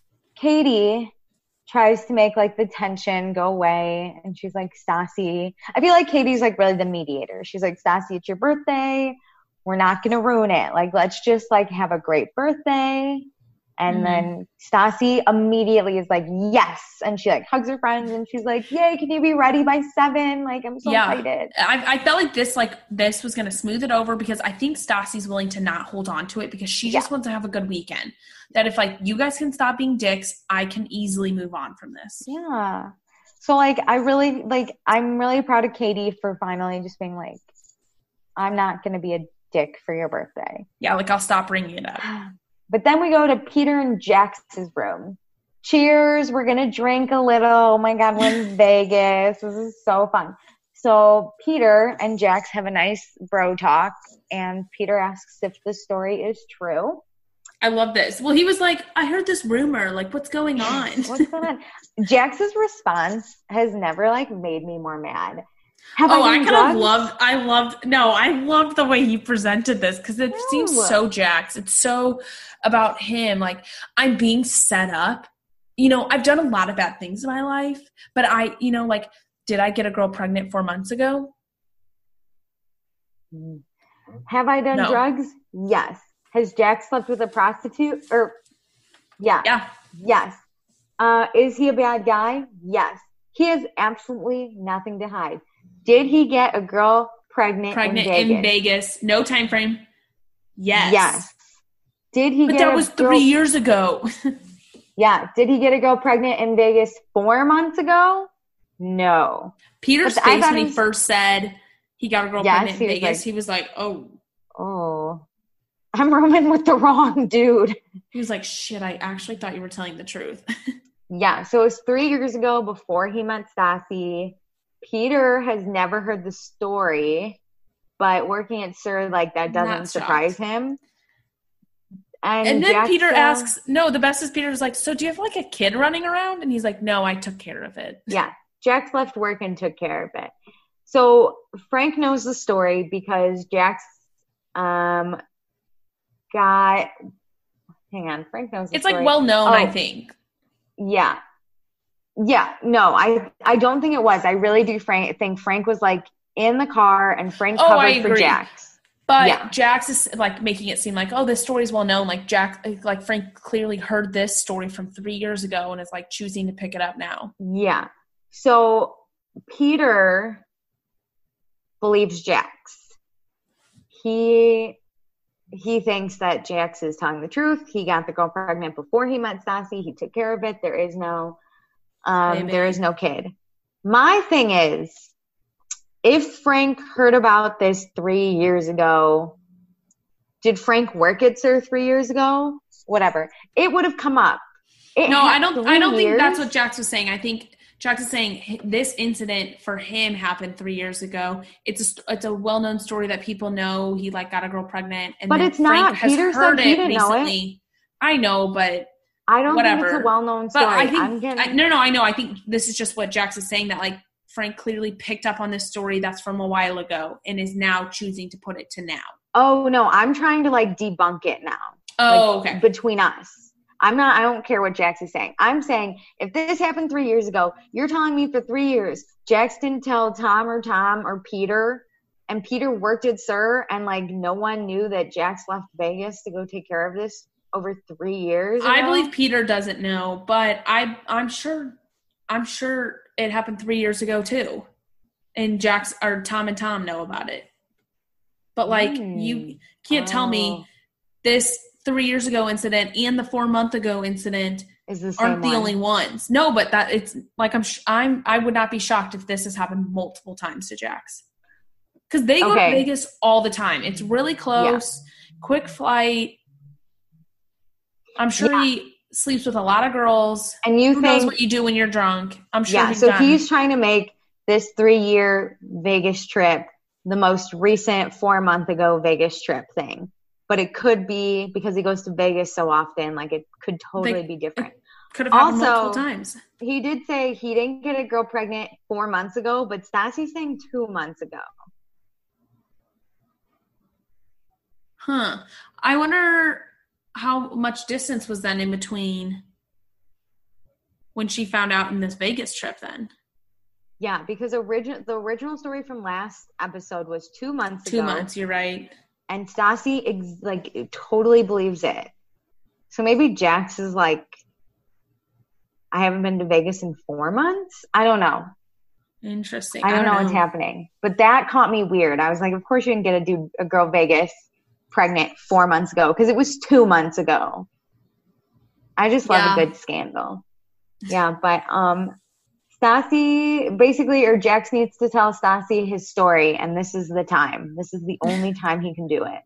Katie tries to make like the tension go away, and she's like, Stassi. I feel like Katie's like really the mediator. She's like, Stassi, it's your birthday. We're not going to ruin it. Like, let's just like have a great birthday. And mm-hmm. then Stassi immediately is like, yes. And she like hugs her friends and she's like, yay, can you be ready by seven? Like, I'm so yeah. excited. I, I felt like this, like this was going to smooth it over, because I think Stassi's willing to not hold on to it, because she just yeah. wants to have a good weekend. That if like you guys can stop being dicks, I can easily move on from this. Yeah. So like, I really like, I'm really proud of Katie for finally just being like, I'm not going to be a dick for your birthday. Yeah. Like I'll stop bringing it up. But then we go to Peter and Jax's room. Cheers. We're going to drink a little. Oh my God, we're in Vegas. This is so fun. So Peter and Jax have a nice bro talk, and Peter asks if the story is true. I love this. Well, he was like, I heard this rumor. Like, what's going on? What's going on? Jax's response has never like made me more mad. Have oh, I, I kind drugs? of loved, I loved, no, I loved the way he presented this, because it no. seems so Jax. It's so about him. Like, I'm being set up. You know, I've done a lot of bad things in my life, but I, you know, like, did I get a girl pregnant four months ago? Have I done no. drugs? Yes. Has Jax slept with a prostitute? Or, yeah. Yeah. Yes. Uh, is he a bad guy? Yes. He has absolutely nothing to hide. Did he get a girl pregnant, pregnant in Vegas? in Vegas? No time frame. Yes. Yes. Did he but get that a was girl- three years ago. Yeah. Did he get a girl pregnant in Vegas four months ago? No. Peter's face when he first said he got a girl yes, pregnant in Vegas, like, he was like, oh. Oh. I'm rooming with the wrong dude. He was like, shit, I actually thought you were telling the truth. Yeah. So it was three years ago before he met Stassi. Peter has never heard the story, but working at S U R, like, that doesn't Not surprise shocked. him. And, and then Jax, Peter uh, asks, no, the best is Peter's like, so do you have, like, a kid running around? And he's like, no, I took care of it. Yeah. Jax left work and took care of it. So Frank knows the story because Jax um, got – hang on. Frank knows the it's, story. It's, like, well-known, oh, I think. Yeah. Yeah, no, I I don't think it was. I really do Frank, think Frank was, like, in the car and Frank oh, covered for Jax. But yeah. Jax is, like, making it seem like, oh, this story's well-known. Like, Jax, like, Frank clearly heard this story from three years ago and is, like, choosing to pick it up now. Yeah. So Peter believes Jax. He he thinks that Jax is telling the truth. He got the girl pregnant before he met Stassi. He took care of it. There is no um, there is no kid. My thing is, if Frank heard about this three years ago, did Frank work at S U R three years ago? Whatever. It would have come up. It no, I don't I don't years. think that's what Jax was saying. I think Jax is saying this incident for him happened three years ago. It's a, it's a well-known story that people know. He, like, got a girl pregnant. And but then it's Frank not. has Peter heard said he it didn't recently. know it. I know, but I don't whatever. think it's a well-known story. But I think, I'm getting... I, no, no, I know. I think this is just what Jax is saying, that, like, Frank clearly picked up on this story that's from a while ago and is now choosing to put it to now. Oh, no. I'm trying to, like, debunk it now. Oh, like, okay. Between us. I'm not, I don't care what Jax is saying. I'm saying if this happened three years ago, you're telling me for three years, Jax didn't tell Tom or Tom or Peter, and Peter worked at S U R, and, like, no one knew that Jax left Vegas to go take care of this over three years ago? I believe Peter doesn't know, but I, I'm sure, I'm sure it happened three years ago too. And Jax or Tom and Tom know about it. But like, mm. you can't oh. tell me this three years ago incident and the four month ago incident Is the aren't the one. only ones. No, but that it's like, I'm, I'm, I would not be shocked if this has happened multiple times to Jax. Cause they go okay. to Vegas all the time. It's really close, yeah. quick flight. I'm sure yeah. he sleeps with a lot of girls. And you Who think, knows what you do when you're drunk? I'm sure yeah, he's so done. he's trying to make this three-year Vegas trip the most recent four-month ago Vegas trip thing. But it could be because he goes to Vegas so often, like it could totally they, be different. Could have happened also, multiple times. He did say he didn't get a girl pregnant four months ago, but Stassi's saying two months ago. Huh. I wonder how much distance was then in between when she found out in this Vegas trip then. Yeah, because original the original story from last episode was two months two ago. Two months, you're right. And Stassi ex- like totally believes it. So maybe Jax is like, I haven't been to Vegas in four months. I don't know. Interesting. I don't, I don't know, know what's happening. But that caught me weird. I was like, of course you didn't get a dude a girl Vegas pregnant four months ago because it was two months ago. I just love yeah. a good scandal. Yeah, but um, Stassi basically, or Jax needs to tell Stassi his story, and this is the time. This is the only time he can do it.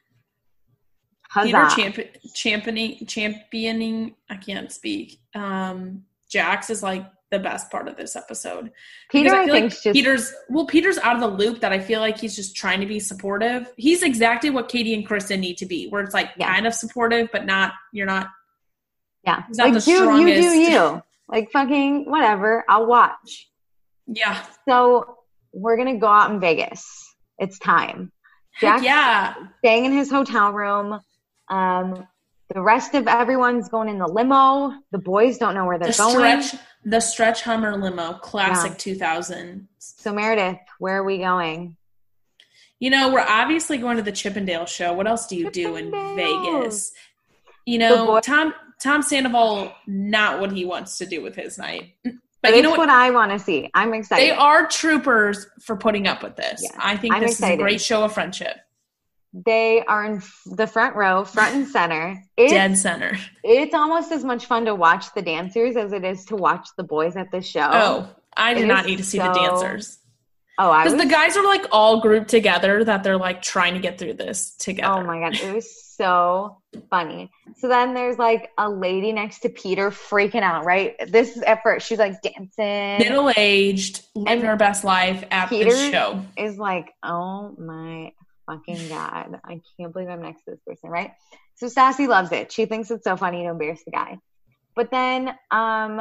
Huzzah. Peter champ- championing, championing, I can't speak. Um, Jax is like the best part of this episode. Peter, I, I think, like just Peter's well, Peter's out of the loop. That I feel like he's just trying to be supportive. He's exactly what Katie and Kristen need to be, where it's like yeah. kind of supportive, but not. You're not. Yeah, he's not like the you, strongest. you do you. Like fucking whatever. I'll watch. Yeah. So we're gonna go out in Vegas. It's time. Jack's yeah. staying in his hotel room. Um, the rest of everyone's going in the limo. The boys don't know where they're the going. Stretch, the Stretch Hummer limo, classic yeah. two thousands. So Meredith, where are we going? You know, we're obviously going to the Chippendale show. What else do you do in Vegas? You know, boy- Tom Tom Sandoval, not what he wants to do with his night. But, but you it's know what? what I want to see. I'm excited. They are troopers for putting up with this. Yeah, I think I'm this excited. is a great show of friendship. They are in the front row, front and center. It's, Dead center. It's almost as much fun to watch the dancers as it is to watch the boys at the show. Oh, I did it not need to see so... the dancers. Oh, I Because was... the guys are like all grouped together that they're like trying to get through this together. Oh my God. It was so funny. So then there's like a lady next to Peter freaking out, right? This is at first. She's like dancing. Middle-aged, living her best life at Peter this show. Is like, oh my fucking God. I can't believe I'm next to this person, right? So Stassi loves it. She thinks it's so funny to embarrass the guy. But then um,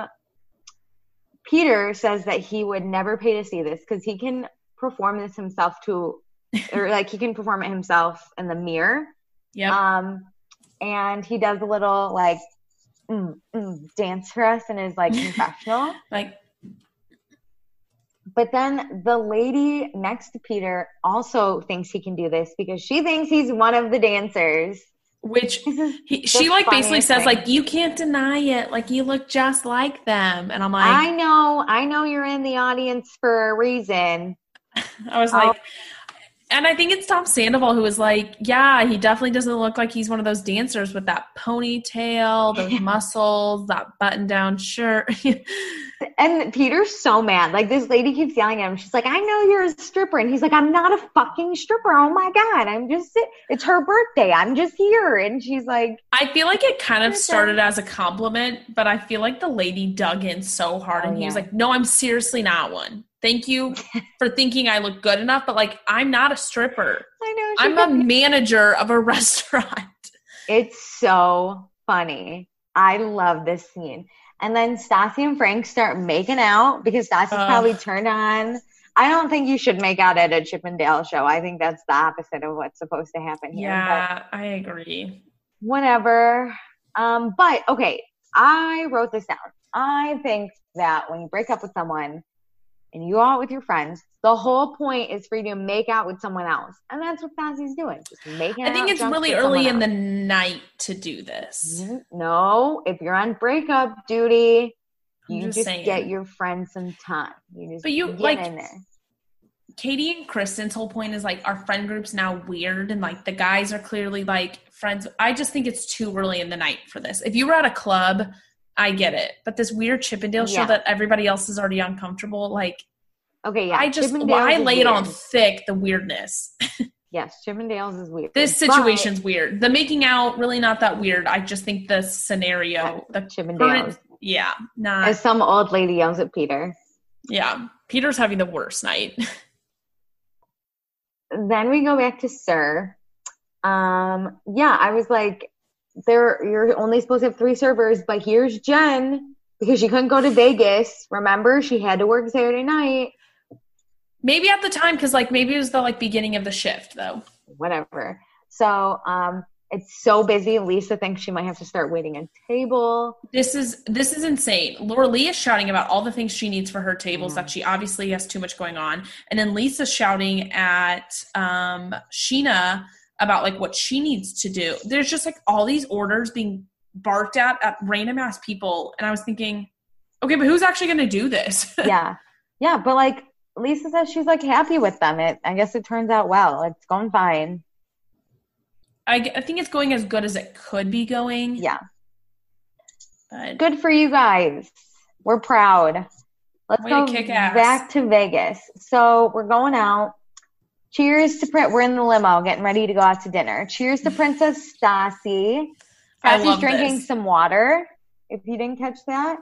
Peter says that he would never pay to see this because he can perform this himself to, or like he can perform it himself in the mirror. Yeah. Um, and he does a little like mm, mm, dance for us in his like confessional. Like, but then the lady next to Peter also thinks he can do this because she thinks he's one of the dancers. Which he, she like basically says thing. like, you can't deny it. Like you look just like them. And I'm like, I know, I know you're in the audience for a reason. I was like, and I think it's Tom Sandoval who was like, yeah, he definitely doesn't look like he's one of those dancers with that ponytail, those muscles, that button down shirt. And Peter's so mad. Like this lady keeps yelling at him. She's like, I know you're a stripper. And he's like, I'm not a fucking stripper. Oh my God. I'm just, it's her birthday. I'm just here. And she's like, I feel like it kind of started as a compliment, but I feel like the lady dug in so hard. Oh, and he yeah. was like, no, I'm seriously not one. Thank you for thinking I look good enough, but like, I'm not a stripper. I know. I'm a manager of a restaurant. It's so funny. I love this scene. And then Stassi and Frank start making out because Stassi's uh, probably turned on. I don't think you should make out at a Chippendale show. I think that's the opposite of what's supposed to happen here. Yeah, but I agree. Whatever. Um, but okay, I wrote this down. I think that when you break up with someone, and you go out with your friends, the whole point is for you to make out with someone else. And that's what Stassi's doing. Just making I think out it's drunk really with early someone in else. the night to do this. No, if you're on breakup duty, I'm you just just, saying. get your friends some time. You just But you, get like- in there. Katie and Kristen's whole point is like our friend group's now weird and like the guys are clearly like friends. I just think it's too early in the night for this. If you were at a club, I get it. But this weird Chippendale Yeah. show that everybody else is already uncomfortable, like Okay, yeah. I just Chippendales well, I is lay it on weird. thick, the weirdness. Yes, Chippendales is weird. This But- situation's weird. The making out, really not that weird. I just think the scenario, the Chippendales. current, yeah, not, As some old lady yells at Peter. yeah. Peter's having the worst night. Then we go back to Sir. Um, yeah, I was like, there you're only supposed to have three servers, but here's Jen because she couldn't go to Vegas. Remember, she had to work Saturday night. Maybe at the time, because like maybe it was the like beginning of the shift though. Whatever. So um, it's so busy. Lisa thinks she might have to start waiting a table. This is this is insane. Laura Lee is shouting about all the things she needs for her tables Mhm. that she obviously has too much going on, and then Lisa's shouting at um, Sheena about like what she needs to do. There's just like all these orders being barked at at random ass people, and I was thinking, okay, but who's actually going to do this? Yeah. Yeah, but like Lisa says she's like happy with them. It I guess it turns out well. It's going fine. I, I think it's going as good as it could be going. Yeah. But Good for you guys. We're proud. Let's Way to go kick ass. back to Vegas. So we're going out. Cheers to Prin- we're in the limo getting ready to go out to dinner. Cheers to Princess Stassi. I Stassi's love drinking this. some water. If you didn't catch that.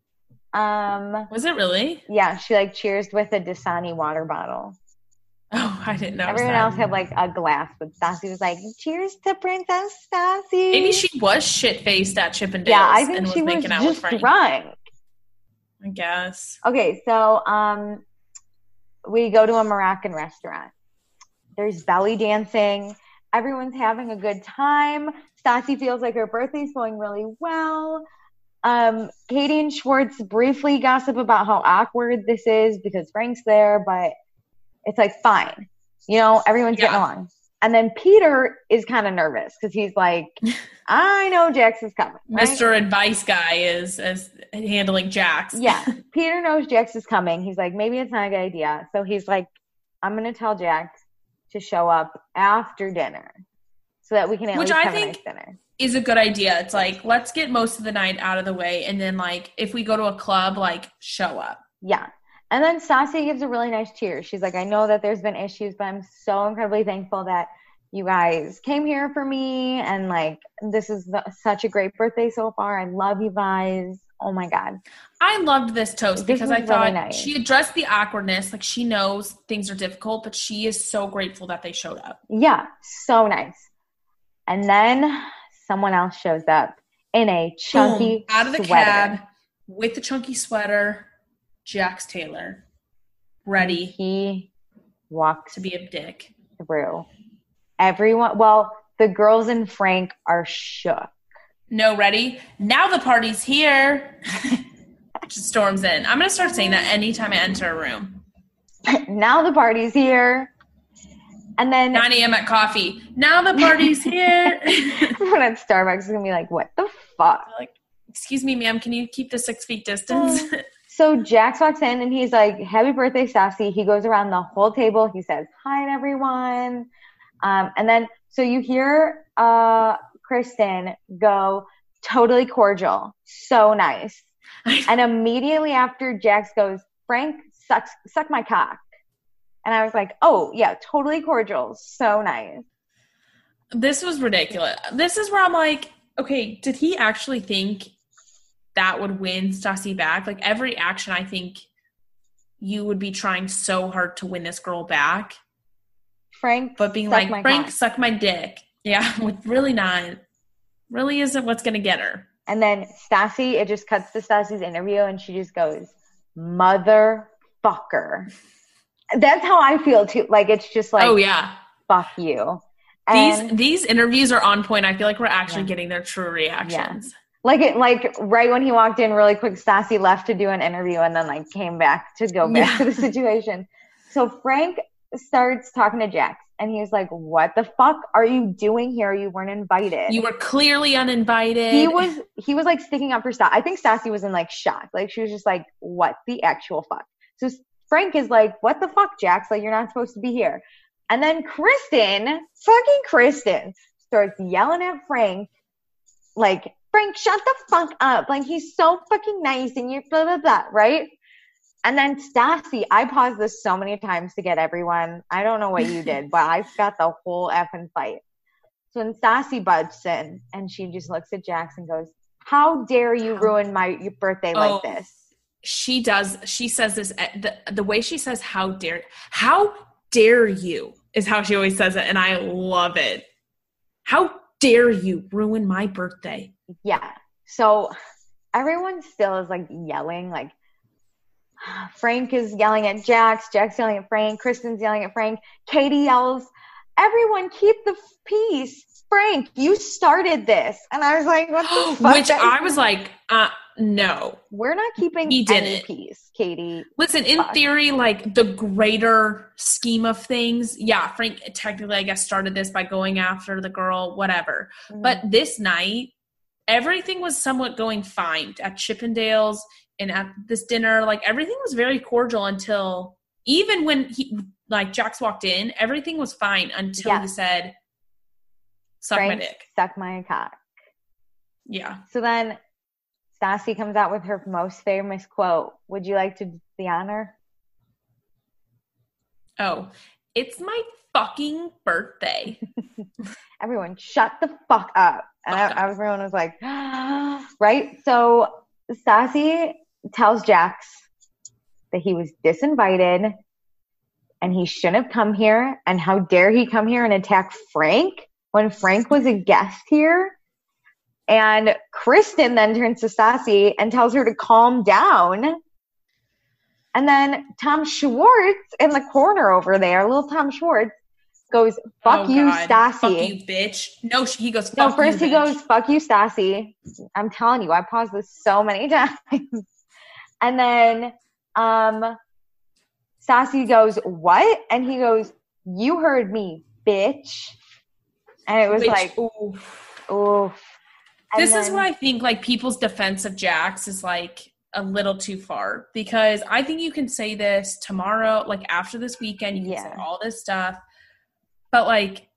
Um Was it really? yeah, she like cheers with a Dasani water bottle. Oh, I didn't know. Everyone that. else had like a glass, but Stassi was like, cheers to Princess Stassi. Maybe she was shit faced at Chippendales. Yeah, I think and was she was making out with just Frank. drunk. I guess. Okay, so um, we go to a Moroccan restaurant. There's belly dancing. Everyone's having a good time. Stassi feels like her birthday's going really well. Um, Katie and Schwartz briefly gossip about how awkward this is because Frank's there, but it's like fine. You know, everyone's getting Yeah. along. And then Peter is kind of nervous because he's like, I know Jax is coming. Right? Mister Advice Guy is is handling Jax. Yeah, Peter knows Jax is coming. He's like, maybe it's not a good idea. So he's like, I'm going to tell Jax to show up after dinner so that we can at Which least I have think- a nice dinner. Is a good idea. It's like, let's get most of the night out of the way. And then, like, if we go to a club, like, show up. Yeah. And then Stassi gives a really nice cheer. She's like, I know that there's been issues, but I'm so incredibly thankful that you guys came here for me. And, like, this is the, such a great birthday so far. I love you guys. Oh, my God. I loved this toast This because was I thought really nice. she addressed the awkwardness. Like, she knows things are difficult, but she is so grateful that they showed up. Yeah, so nice. And then someone else shows up in a chunky Boom, out of the sweater. cab with the chunky sweater, Jax Taylor, ready He walks to be a dick. through. Everyone, well, the girls and Frank are shook. No, ready? Now the party's here. Just storms in. I'm going to start saying that anytime I enter a room. Now the party's here. And then nine a.m. at coffee. Now the party's here. everyone at Starbucks is going to be like, what the fuck? Like, excuse me, ma'am, can you keep the six feet distance? So Jax walks in and he's like, happy birthday, Stassi. He goes around the whole table. He says, hi to everyone. Um, and then, so you hear uh, Kristen go, totally cordial. So nice. And immediately after, Jax goes, Frank, suck, suck my cock. And I was like, oh, yeah, totally cordial. So nice. This was ridiculous. This is where I'm like, okay, did he actually think that would win Stassi back? Like, every action, I think you would be trying so hard to win this girl back. Frank, But being suck my like, Frank, cock. suck my dick. Yeah, with really not, really isn't what's going to get her. And then Stassi, it just cuts to Stassi's interview and she just goes, motherfucker. That's how I feel too. Like, it's just like, Oh, yeah. fuck you. These And these interviews are on point. I feel like we're actually Yeah. getting their true reactions. Like it, like right when he walked in really quick, Stassi left to do an interview and then like came back to go back yeah. to the situation. So Frank starts talking to Jax and he was like, what the fuck are you doing here? You weren't invited. You were clearly uninvited. He was, he was like sticking up for Stassi. I think Stassi was in like shock. Like she was just like, what the actual fuck? So Frank is like, what the fuck, Jax? Like you're not supposed to be here. And then Kristen, fucking Kristen, starts yelling at Frank like, Frank, shut the fuck up. Like, he's so fucking nice and you're blah, blah, blah, right? And then Stassi, I paused this so many times to get everyone. I don't know what you did, but I got the whole effing fight. So then Stassi butts in and she just looks at Jax and goes, how dare you ruin my your birthday oh, like this? She does. She says this. The, the way she says, how dare, how dare you is how she always says it. And I love it. How dare you ruin my birthday? Yeah. So everyone still is like yelling, like Frank is yelling at Jax, Jax yelling at Frank, Kristen's yelling at Frank, Katie yells, everyone keep the peace. Frank, you started this. And I was like, what the fuck? Which I was like, uh, no. We're not keeping he any didn't. peace, Katie. Listen, in fuck. theory, like the greater scheme of things, yeah, Frank technically, I guess, started this by going after the girl, whatever. Mm-hmm. But this night, everything was somewhat going fine at Chippendales and at this dinner. Like, everything was very cordial until even when he, like, Jax walked in, everything was fine until yeah. he said, suck Frank, my dick. Suck my cock. Yeah. So then Stassi comes out with her most famous quote. Would you like to do the honor? Oh, it's my fucking birthday. Everyone, shut the fuck up. And fuck I, up. everyone was like, right? So Stassi tells Jax that he was disinvited and he shouldn't have come here. And how dare he come here and attack Frank when Frank was a guest here? And Kristen then turns to Stassi and tells her to calm down. And then Tom Schwartz in the corner over there, little Tom Schwartz, goes, fuck oh, you, God. Stassi. Fuck you, bitch. No, he goes, fuck no, first you, he bitch. goes, fuck you, Stassi. I'm telling you, I paused this so many times. And then um, Stassi goes, what? And he goes, you heard me, bitch. And it was bitch. like, oof, oof. And this then, is what I think, like, people's defense of Jax is, like, a little too far. Because I think you can say this tomorrow, like, after this weekend, you can yeah. say all this stuff. But, like,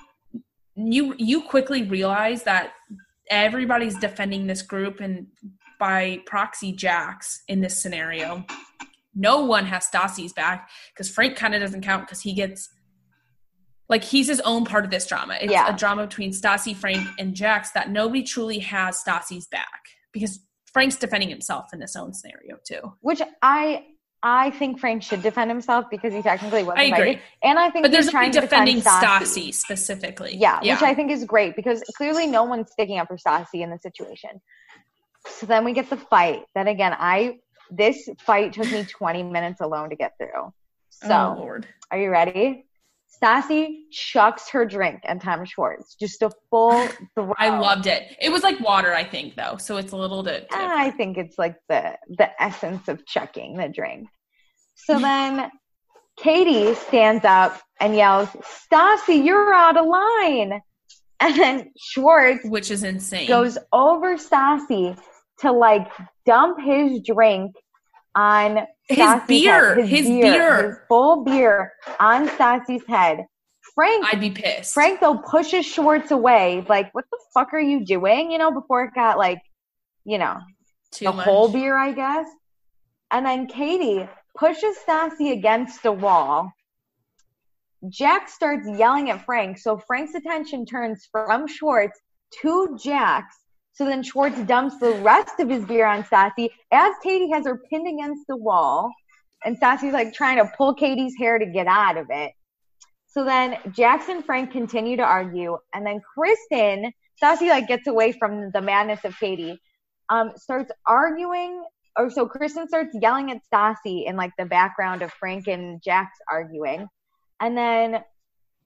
you you quickly realize that everybody's defending this group and by proxy Jax in this scenario. No one has Stassi's back because Frank kind of doesn't count because he gets – like, he's his own part of this drama. It's yeah. a drama between Stassi, Frank, and Jax that nobody truly has Stassi's back because Frank's defending himself in this own scenario too. Which I I think Frank should defend himself because he technically wasn't I agree. invited. And I think but he's there's trying defending to defend Stassi. Stassi specifically. Yeah, yeah, which I think is great because clearly no one's sticking up for Stassi in the situation. So then we get the fight. That again, I this fight took me twenty minutes alone to get through. So, oh, Lord. Are you ready? Stassi chucks her drink at Tom Schwartz. Just a full throw. I loved it. It was like water, I think, though. So it's a little bit different. I think it's like the, the essence of chucking the drink. So then Katie stands up and yells, Stassi, you're out of line. And then Schwartz, which is insane, goes over Stassi to like dump his drink on his Stassi's beer, head. His, his beer, beer, his full beer on Stassi's head. Frank, I'd be pissed. Frank though pushes Schwartz away, like, what the fuck are you doing? You know, before it got like, you know, Too the much. whole beer, I guess. And then Katie pushes Stassi against a wall. Jax starts yelling at Frank, so Frank's attention turns from Schwartz to Jax. So then Schwartz dumps the rest of his beer on Stassi as Katie has her pinned against the wall. And Stassi's like trying to pull Katie's hair to get out of it. So then Jax and Frank continue to argue. And then Kristen, Stassi like gets away from the madness of Katie, um, starts arguing. Or so Kristen starts yelling at Stassi in like the background of Frank and Jax arguing. And then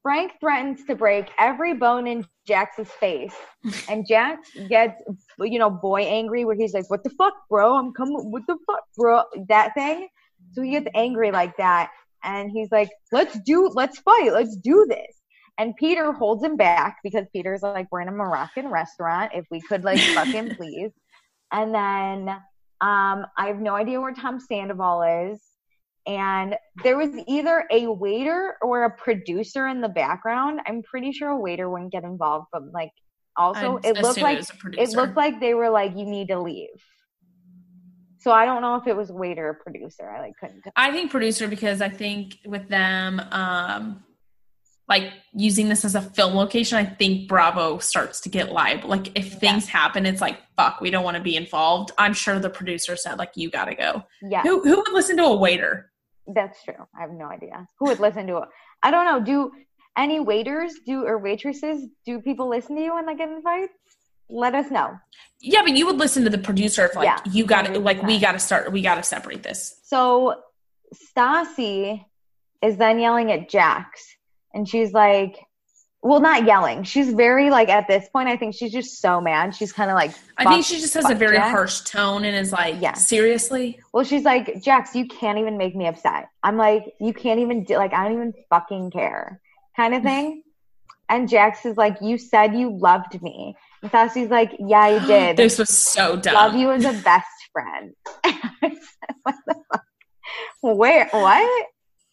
Frank threatens to break every bone in Jax's face. And Jax gets, you know, boy angry where he's like, what the fuck, bro? I'm coming, what the fuck, bro? That thing. So he gets angry like that. And he's like, let's do, let's fight. Let's do this. And Peter holds him back because Peter's like, we're in a Moroccan restaurant. If we could, like, fucking please. And then um, I have no idea where Tom Sandoval is. And there was either a waiter or a producer in the background. I'm pretty sure a waiter wouldn't get involved, but like also I'd it looked like it, it looked like they were like, you need to leave. So I don't know if it was waiter or producer. I like couldn't tell. I think producer because I think with them um like using this as a film location, I think Bravo starts to get liable. Like if things yeah. happen, it's like, fuck, we don't want to be involved. I'm sure the producer said like, you gotta go. Yeah. Who who would listen to a waiter? That's true. I have no idea. Who would listen to it? I don't know. Do any waiters do or waitresses, do people listen to you when they get in fights? Let us know. Yeah, but you would listen to the producer if like yeah, you got to like we got to start we got to separate this. So Stassi is then yelling at Jax and she's like, well, not yelling. She's very like at this point, I think she's just so mad. She's kind of like, I think she just has a very Jax. harsh tone and is like, yeah. seriously? Well, she's like, Jax, you can't even make me upset. I'm like, you can't even do like, I don't even fucking care kind of thing. And Jax is like, you said you loved me. And Stassi's like, yeah, I did. This was so dumb. Love you as a best friend. What the fuck? Where? What?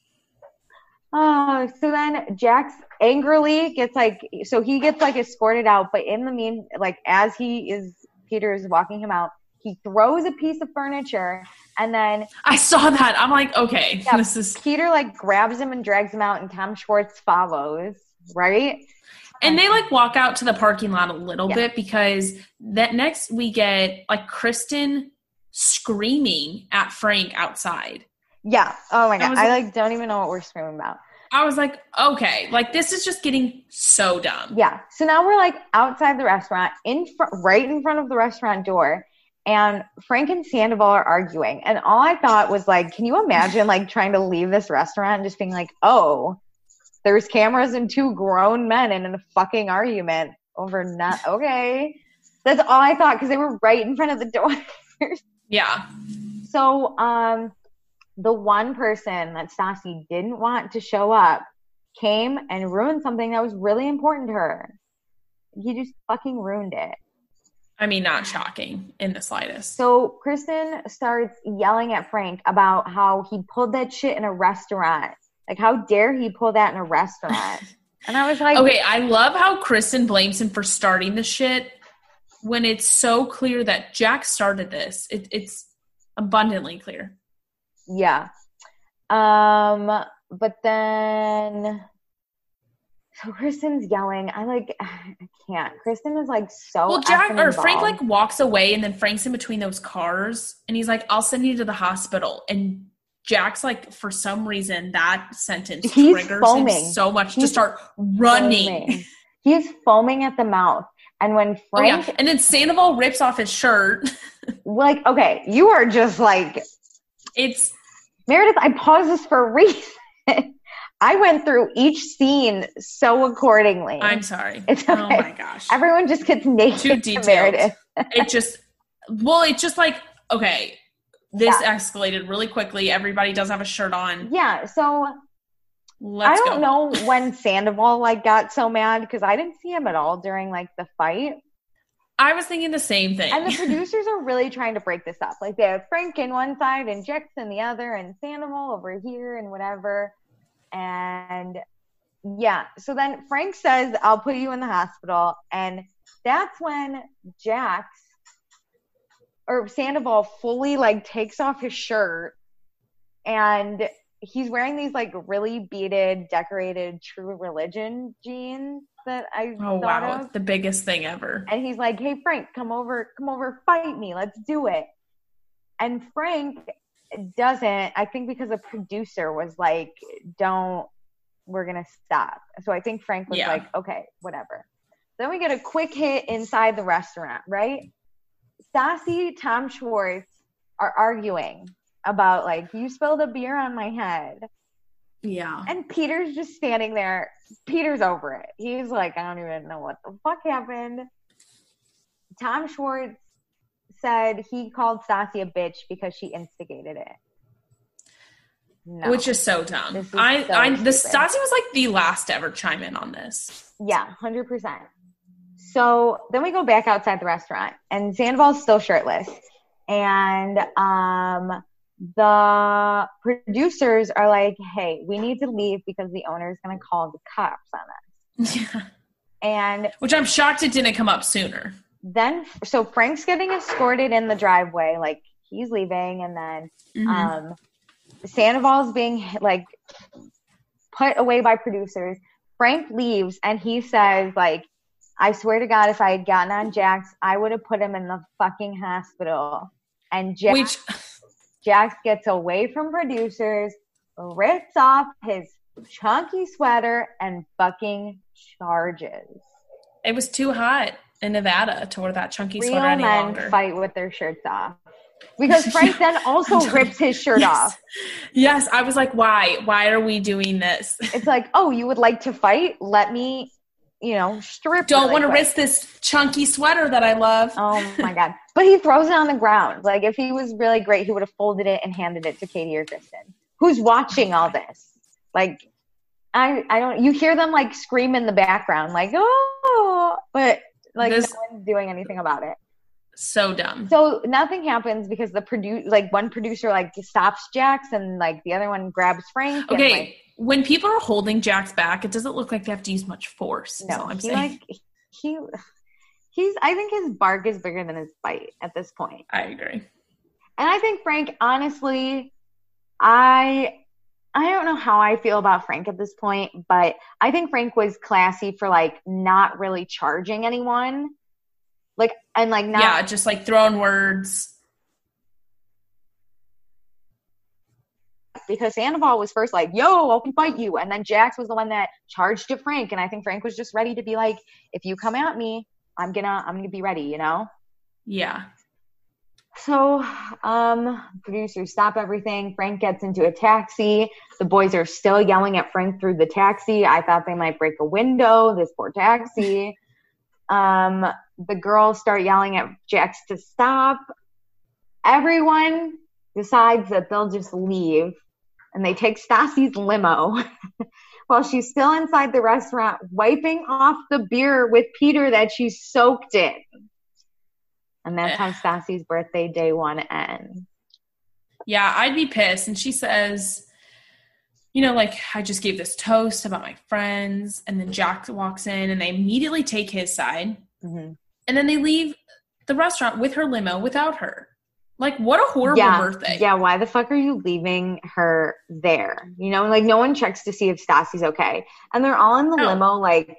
Oh, so then Jax angrily gets like, so he gets like escorted out, but in the mean, like as he is, Peter is walking him out, he throws a piece of furniture and then. I saw that. I'm like, okay, yeah, this is. Peter like grabs him and drags him out and Tom Schwartz follows, right? And they like walk out to the parking lot a little yeah. bit because that next we get like Kristen screaming at Frank outside. Yeah. Oh my God. I, I like, like don't even know what we're screaming about. I was like, okay, like this is just getting so dumb. Yeah. So now we're like outside the restaurant, in fr- right in front of the restaurant door, and Frank and Sandoval are arguing. And all I thought was like, can you imagine like trying to leave this restaurant and just being like, oh, there's cameras and two grown men in a fucking argument over not okay. That's all I thought because they were right in front of the door. Yeah. So, um. the one person that Stassi didn't want to show up came and ruined something that was really important to her. He just fucking ruined it. I mean, not shocking in the slightest. So Kristen starts yelling at Frank about how he pulled that shit in a restaurant. Like, how dare he pull that in a restaurant? And I was like... Okay, I love how Kristen blames him for starting the shit when it's so clear that Jack started this. It, it's abundantly clear. Yeah. Um, but then, so Kristen's yelling. I like, I can't. Kristen is like so. Well, Jack or Frank like walks away and then Frank's in between those cars and he's like, I'll send you to the hospital. And Jack's like, for some reason, that sentence he's triggers foaming. him so much he's to start running. Foaming. He's foaming at the mouth. And when Frank. Oh, yeah. And then Sandoval rips off his shirt. Like, okay, you are just like. It's Meredith, I paused this for a reason. I went through each scene so accordingly. I'm sorry. It's okay. Oh my gosh. Everyone just gets naked. Too detailed. Meredith. It just, well, it's just like, okay, this yeah. escalated really quickly. Everybody does have a shirt on. Yeah. So Let's I don't go. know when Sandoval like got so mad because I didn't see him at all during like the fight. I was thinking the same thing. And the producers are really trying to break this up. Like they have Frank in one side and Jax in the other and Sandoval over here and whatever. And yeah, so then Frank says, I'll put you in the hospital. And that's when Jax or Sandoval fully like takes off his shirt and he's wearing these like really beaded, decorated True Religion jeans that I oh thought wow of. The biggest thing ever. And he's like, hey Frank, come over come over fight me, let's do it. And Frank doesn't, I think because a producer was like, don't, we're gonna stop. So I think Frank was yeah. like, okay, whatever. Then we get a quick hit inside the restaurant, right? Stassi, Tom Schwartz are arguing about like, you spilled a beer on my head. Yeah. And Peter's just standing there. Peter's over it. He's like, I don't even know what the fuck happened. Tom Schwartz said he called Stassi a bitch because she instigated it. No. Which is so dumb. Is I, so I, the stupid. Stassi was like the last to ever chime in on this. Yeah, one hundred percent. So then we go back outside the restaurant, and Sandoval's still shirtless. And um, the producers are like, hey, we need to leave because the owner is going to call the cops on us. Yeah. And which I'm shocked it didn't come up sooner. Then, so Frank's getting escorted in the driveway, like he's leaving, and then mm-hmm. um, Sandoval's being like put away by producers. Frank leaves, and he says, like, I swear to God, if I had gotten on Jax, I would have put him in the fucking hospital. And Jax, Which... Jax gets away from producers, rips off his chunky sweater, and fucking charges. It was too hot in Nevada to wear that chunky Real sweater any men longer. Fight with their shirts off. Because Frank then also rips his shirt yes. off. Yes, I was like, why? Why are we doing this? It's like, oh, you would like to fight? Let me, you know, strip. Don't really want to quick. risk this chunky sweater that I love. Oh, my God. But he throws it on the ground. Like, if he was really great, he would have folded it and handed it to Katie or Kristen, who's watching all this. Like, I, I don't, you hear them, like, scream in the background, like, oh, but, like, this, no one's doing anything about it. So dumb. So nothing happens because the produ- like one producer like stops Jax and like the other one grabs Frank. Okay, and, like, when people are holding Jax back, it doesn't look like they have to use much force. No, I'm he saying. like he he's. I think his bark is bigger than his bite at this point. I agree. And I think Frank, honestly, I I don't know how I feel about Frank at this point, but I think Frank was classy for like not really charging anyone. Like, and like not. Yeah, just like throwing words. Because Sandoval was first like, yo, I can fight you. And then Jax was the one that charged at Frank. And I think Frank was just ready to be like, if you come at me, I'm gonna, I'm gonna be ready, you know? Yeah. So, um, producers stop everything. Frank gets into a taxi. The boys are still yelling at Frank through the taxi. I thought they might break a window, this poor taxi. Um, the girls start yelling at Jax to stop. Everyone decides that they'll just leave, and they take Stassi's limo while she's still inside the restaurant, wiping off the beer with Peter that she soaked in. And that's how Stassi's birthday day one ends. Yeah, I'd be pissed. And she says, you know, like, I just gave this toast about my friends, and then Jax walks in, and they immediately take his side, mm-hmm. and then they leave the restaurant with her limo without her. Like, what a horrible yeah, birthday. Yeah, why the fuck are you leaving her there? You know, like, no one checks to see if Stassi's okay. And they're all in the no. limo, like,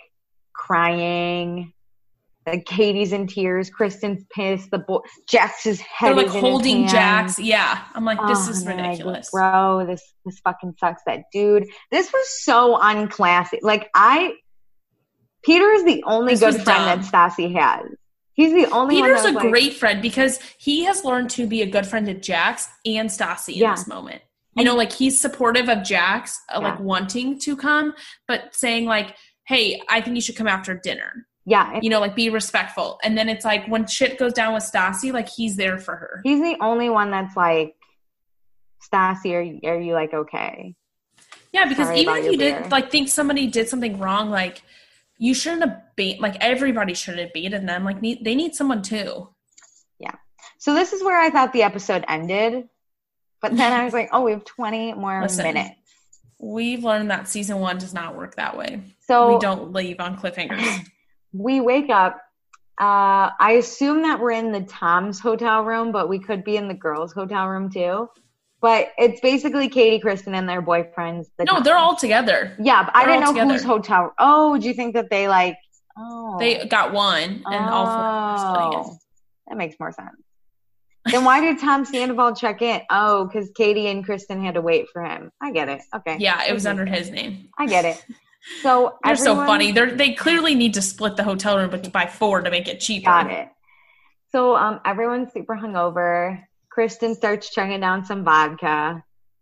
crying. Like, Katie's in tears. Kristen's pissed. The boy, Jax's head They're, like, is in holding his Jax. Yeah. I'm like, this oh, is ridiculous. Like, bro, this, this fucking sucks. That dude. This was so unclassy. Like, I, Peter is the only this good friend dumb. that Stassi has. He's the only Peter's one a like, great friend because he has learned to be a good friend to Jax and Stassi yeah. in this moment. You know, like, he's supportive of Jax, uh, yeah. like, wanting to come, but saying, like, hey, I think you should come after dinner. Yeah. You know, like, be respectful. And then it's like, when shit goes down with Stassi, like, he's there for her. He's the only one that's like, Stassi, are you, are you like, okay? Yeah, because Sorry even if you beer. did, like, think somebody did something wrong, like, you shouldn't have bait, like, everybody shouldn't have baited them. Like, need, they need someone too. Yeah. So this is where I thought the episode ended. But then I was like, oh, we have twenty more Listen, minutes. We've learned that season one does not work that way. So we don't leave on cliffhangers. We wake up. Uh, I assume that we're in the Tom's hotel room, but we could be in the girls' hotel room too. But it's basically Katie, Kristen, and their boyfriends. The no, Toms. they're all together. Yeah, but they're I didn't know together. whose hotel. Oh, do you think that they like? Oh, they got one, and oh, all four are splitting it. That makes more sense. Then why did Tom Sandoval check in? Oh, because Katie and Kristen had to wait for him. I get it. Okay. Yeah, it was under his name. I get it. So they're everyone, so funny. They they clearly need to split the hotel room, but to buy four to make it cheaper. Got it. So um, everyone's super hungover. Kristen starts chugging down some vodka,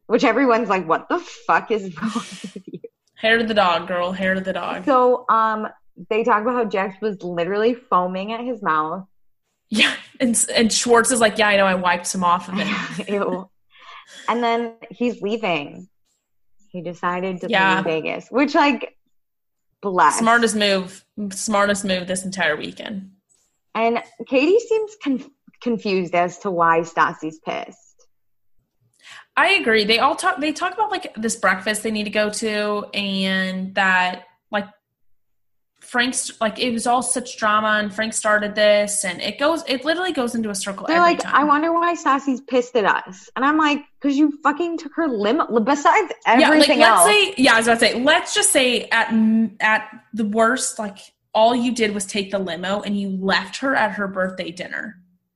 which everyone's like, what the fuck is wrong with you? Hair to the dog, girl. Hair to the dog. So um, they talk about how Jax was literally foaming at his mouth. Yeah, and and Schwartz is like, yeah, I know, I wiped some off of it. Ew. And then he's leaving. He decided to yeah. leave Vegas, which, like, bless. Smartest move. Smartest move this entire weekend. And Katie seems con- confused as to why Stassi's pissed. I agree. They all talk. They talk about like this breakfast they need to go to, and that like Frank's like it was all such drama, and Frank started this, and it goes. It literally goes into a circle. They're every like, time. I wonder why Stassi's pissed at us, and I'm like, because you fucking took her limo. Besides everything yeah, like, let's else, say yeah, I was about to say, let's just say at at the worst, like all you did was take the limo, and you left her at her birthday dinner.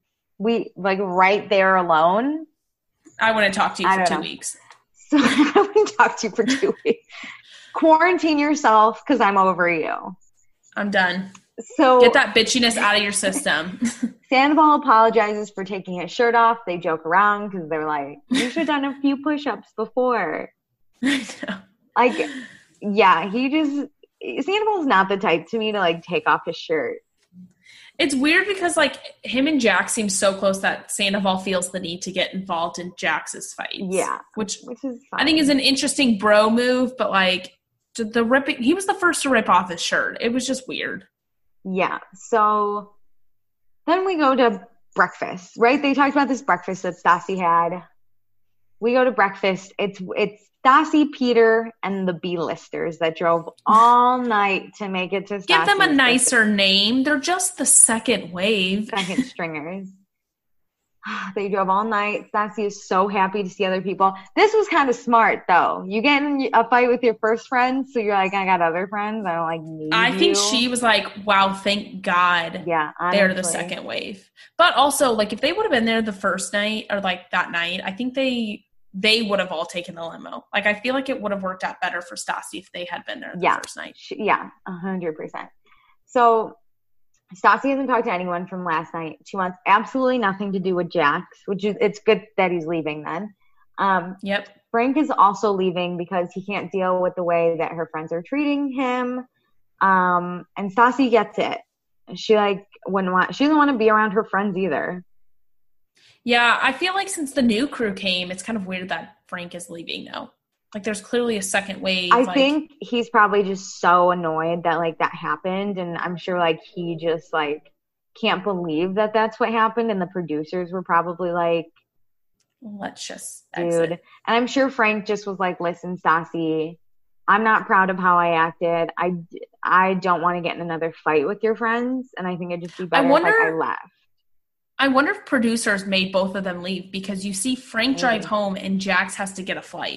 We like right there alone. I wouldn't talk to you I for two know. weeks. So I wouldn't talk to you for two weeks. Quarantine yourself because I'm over you. I'm done. So get that bitchiness out of your system. Sandoval apologizes for taking his shirt off. They joke around because they're like, you should have done a few push-ups before. I know. Like, yeah, he just Sandoval's not the type to me to like take off his shirt. It's weird because, like, him and Jax seem so close that Sandoval feels the need to get involved in Jax's fights. Yeah. Which, which is fine. I think is an interesting bro move, but, like, the ripping – he was the first to rip off his shirt. It was just weird. Yeah. So then we go to breakfast, right? They talked about this breakfast that Stassi had. We go to breakfast. It's it's Stassi, Peter, and the B-listers that drove all night to make it to Stassi's Give them a nicer breakfast. name. They're just the second wave. Second stringers. They drove all night. Stassi is so happy to see other people. This was kind of smart, though. You get in a fight with your first friend, so you're like, I got other friends. I don't, like, need I you. think she was like, wow, thank God yeah, honestly. they're the second wave. But also, like, if they would have been there the first night or, like, that night, I think they – they would have all taken the limo. Like, I feel like it would have worked out better for Stassi if they had been there the yeah. first night. She, yeah, one hundred percent. So, Stassi hasn't talked to anyone from last night. She wants absolutely nothing to do with Jax, which is, it's good that he's leaving then. Um, yep. Frank is also leaving because he can't deal with the way that her friends are treating him. Um, and Stassi gets it. She, like, wouldn't want, she doesn't want to be around her friends either. Yeah, I feel like since the new crew came, it's kind of weird that Frank is leaving now. Like, there's clearly a second wave. I like, think he's probably just so annoyed that, like, that happened. And I'm sure, like, he just, like, can't believe that that's what happened. And the producers were probably like, let's just dude. exit. And I'm sure Frank just was like, listen, Stassi, I'm not proud of how I acted. I, I don't want to get in another fight with your friends. And I think it'd just be better I wonder, if like, I left. I wonder if producers made both of them leave because you see Frank drive Maybe. home and Jax has to get a flight.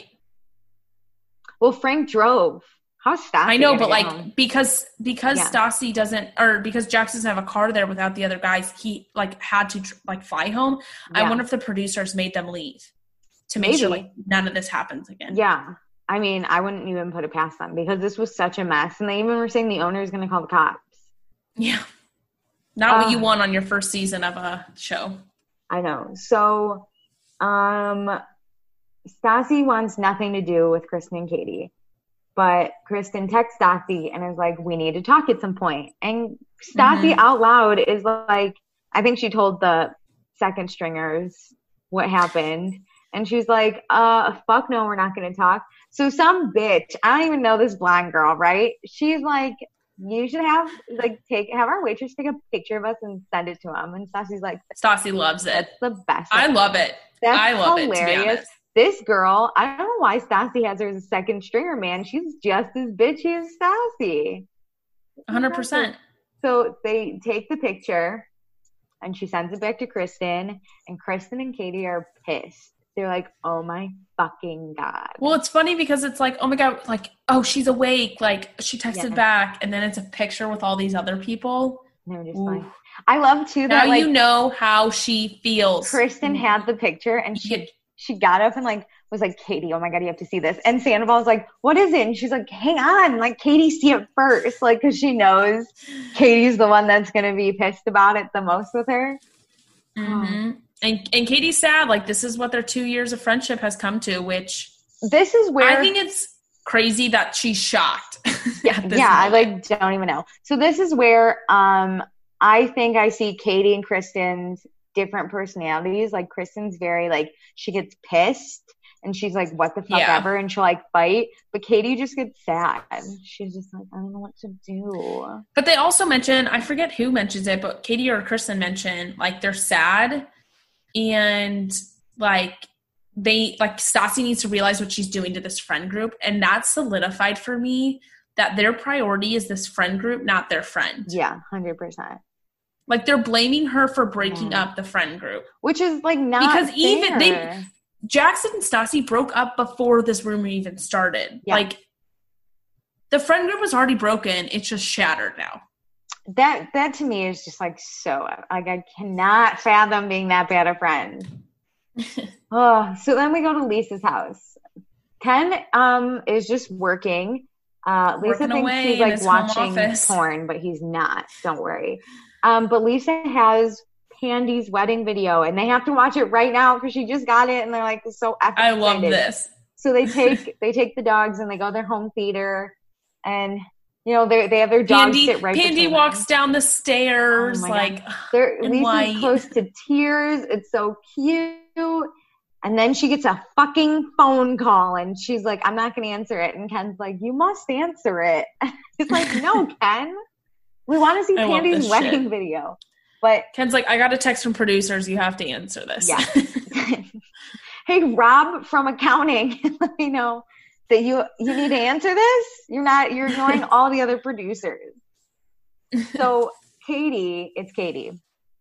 Well, Frank drove. How's Stassi? I know, but get like home? because because Yeah. Stassi doesn't, or because Jax doesn't have a car there without the other guys, he like had to like fly home. Yeah. I wonder if the producers made them leave to make Maybe. sure like none of this happens again. Yeah. I mean, I wouldn't even put it past them because this was such a mess. And they even were saying the owner is going to call the cops. Yeah. Not what Uh, you want on your first season of a show. I know. So, um, Stassi wants nothing to do with Kristen and Katie. But Kristen texts Stassi and is like, we need to talk at some point. And Stassi Mhm. out loud is like, I think she told the second stringers what happened. And she's like, uh, fuck no, we're not going to talk. So some bitch, I don't even know this blonde girl, right? She's like, you should have, like, take, have our waitress take a picture of us and send it to him. And Stassi's like, Stassi loves it. that's the best. I love it. That's I love hilarious. it, to be honest. This girl, I don't know why Stassi has her as a second stringer, man. She's just as bitchy as Stassi. one hundred percent. So they take the picture, and she sends it back to Kristen, and Kristen and Katie are pissed. They're like, oh my fucking God. Well, it's funny because it's like, oh my God, like, oh, she's awake. Like, she texted Yeah. back, and then it's a picture with all these other people. And they were just Ooh. like, I love too Now that like you know how she feels. Kristen had the picture, and she Yeah. she got up and like was like, Katie, oh my God, you have to see this. And Sandoval was like, what is it? And she's like, hang on, like Katie, see it first, like because she knows Katie's the one that's gonna be pissed about it the most with her. Mm-hmm. And and Katie's sad. Like, this is what their two years of friendship has come to, which this is where I think it's crazy that she's shocked. yeah, yeah I like don't even know. So this is where um I think I see Katie and Kristen's different personalities. Like, Kristen's very like, she gets pissed and she's like, what the fuck yeah. ever, and she'll like fight. But Katie just gets sad. She's just like, I don't know what to do. But they also mention, I forget who mentions it, but Katie or Kristen mention like they're sad and like they like Stassi needs to realize what she's doing to this friend group, and that's solidified for me that their priority is this friend group, not their friend. Yeah, one hundred percent. Like, they're blaming her for breaking yeah. up the friend group. Which is, like, not Because fair. even they – Jackson and Stassi broke up before this rumor even started. Yeah. Like, the friend group was already broken. It's just shattered now. That, that to me is just, like, so – like, I cannot fathom being that bad a friend. Oh, so then we go to Lisa's house. Ken um, is just working. Uh, Lisa working thinks he's, like, watching porn, but he's not. Don't worry. Um, but Lisa has Pandy's wedding video, and they have to watch it right now because she just got it, and they're like so epic. I love this. So they take they take the dogs and they go to their home theater, and you know they they have their dogs Pandy, sit right. Pandy walks them. down the stairs oh like they're Lisa's white. Close to tears. It's so cute. And then she gets a fucking phone call, and she's like, "I'm not going to answer it." And Ken's like, "You must answer it." It's like, "No, Ken. We want to see I Pandy's wedding shit. video." But Ken's like, I got a text from producers. You have to answer this. Yeah. Hey, Rob from accounting, let me know that you you need to answer this. You're not. You're ignoring all the other producers. So Katie, it's Katie,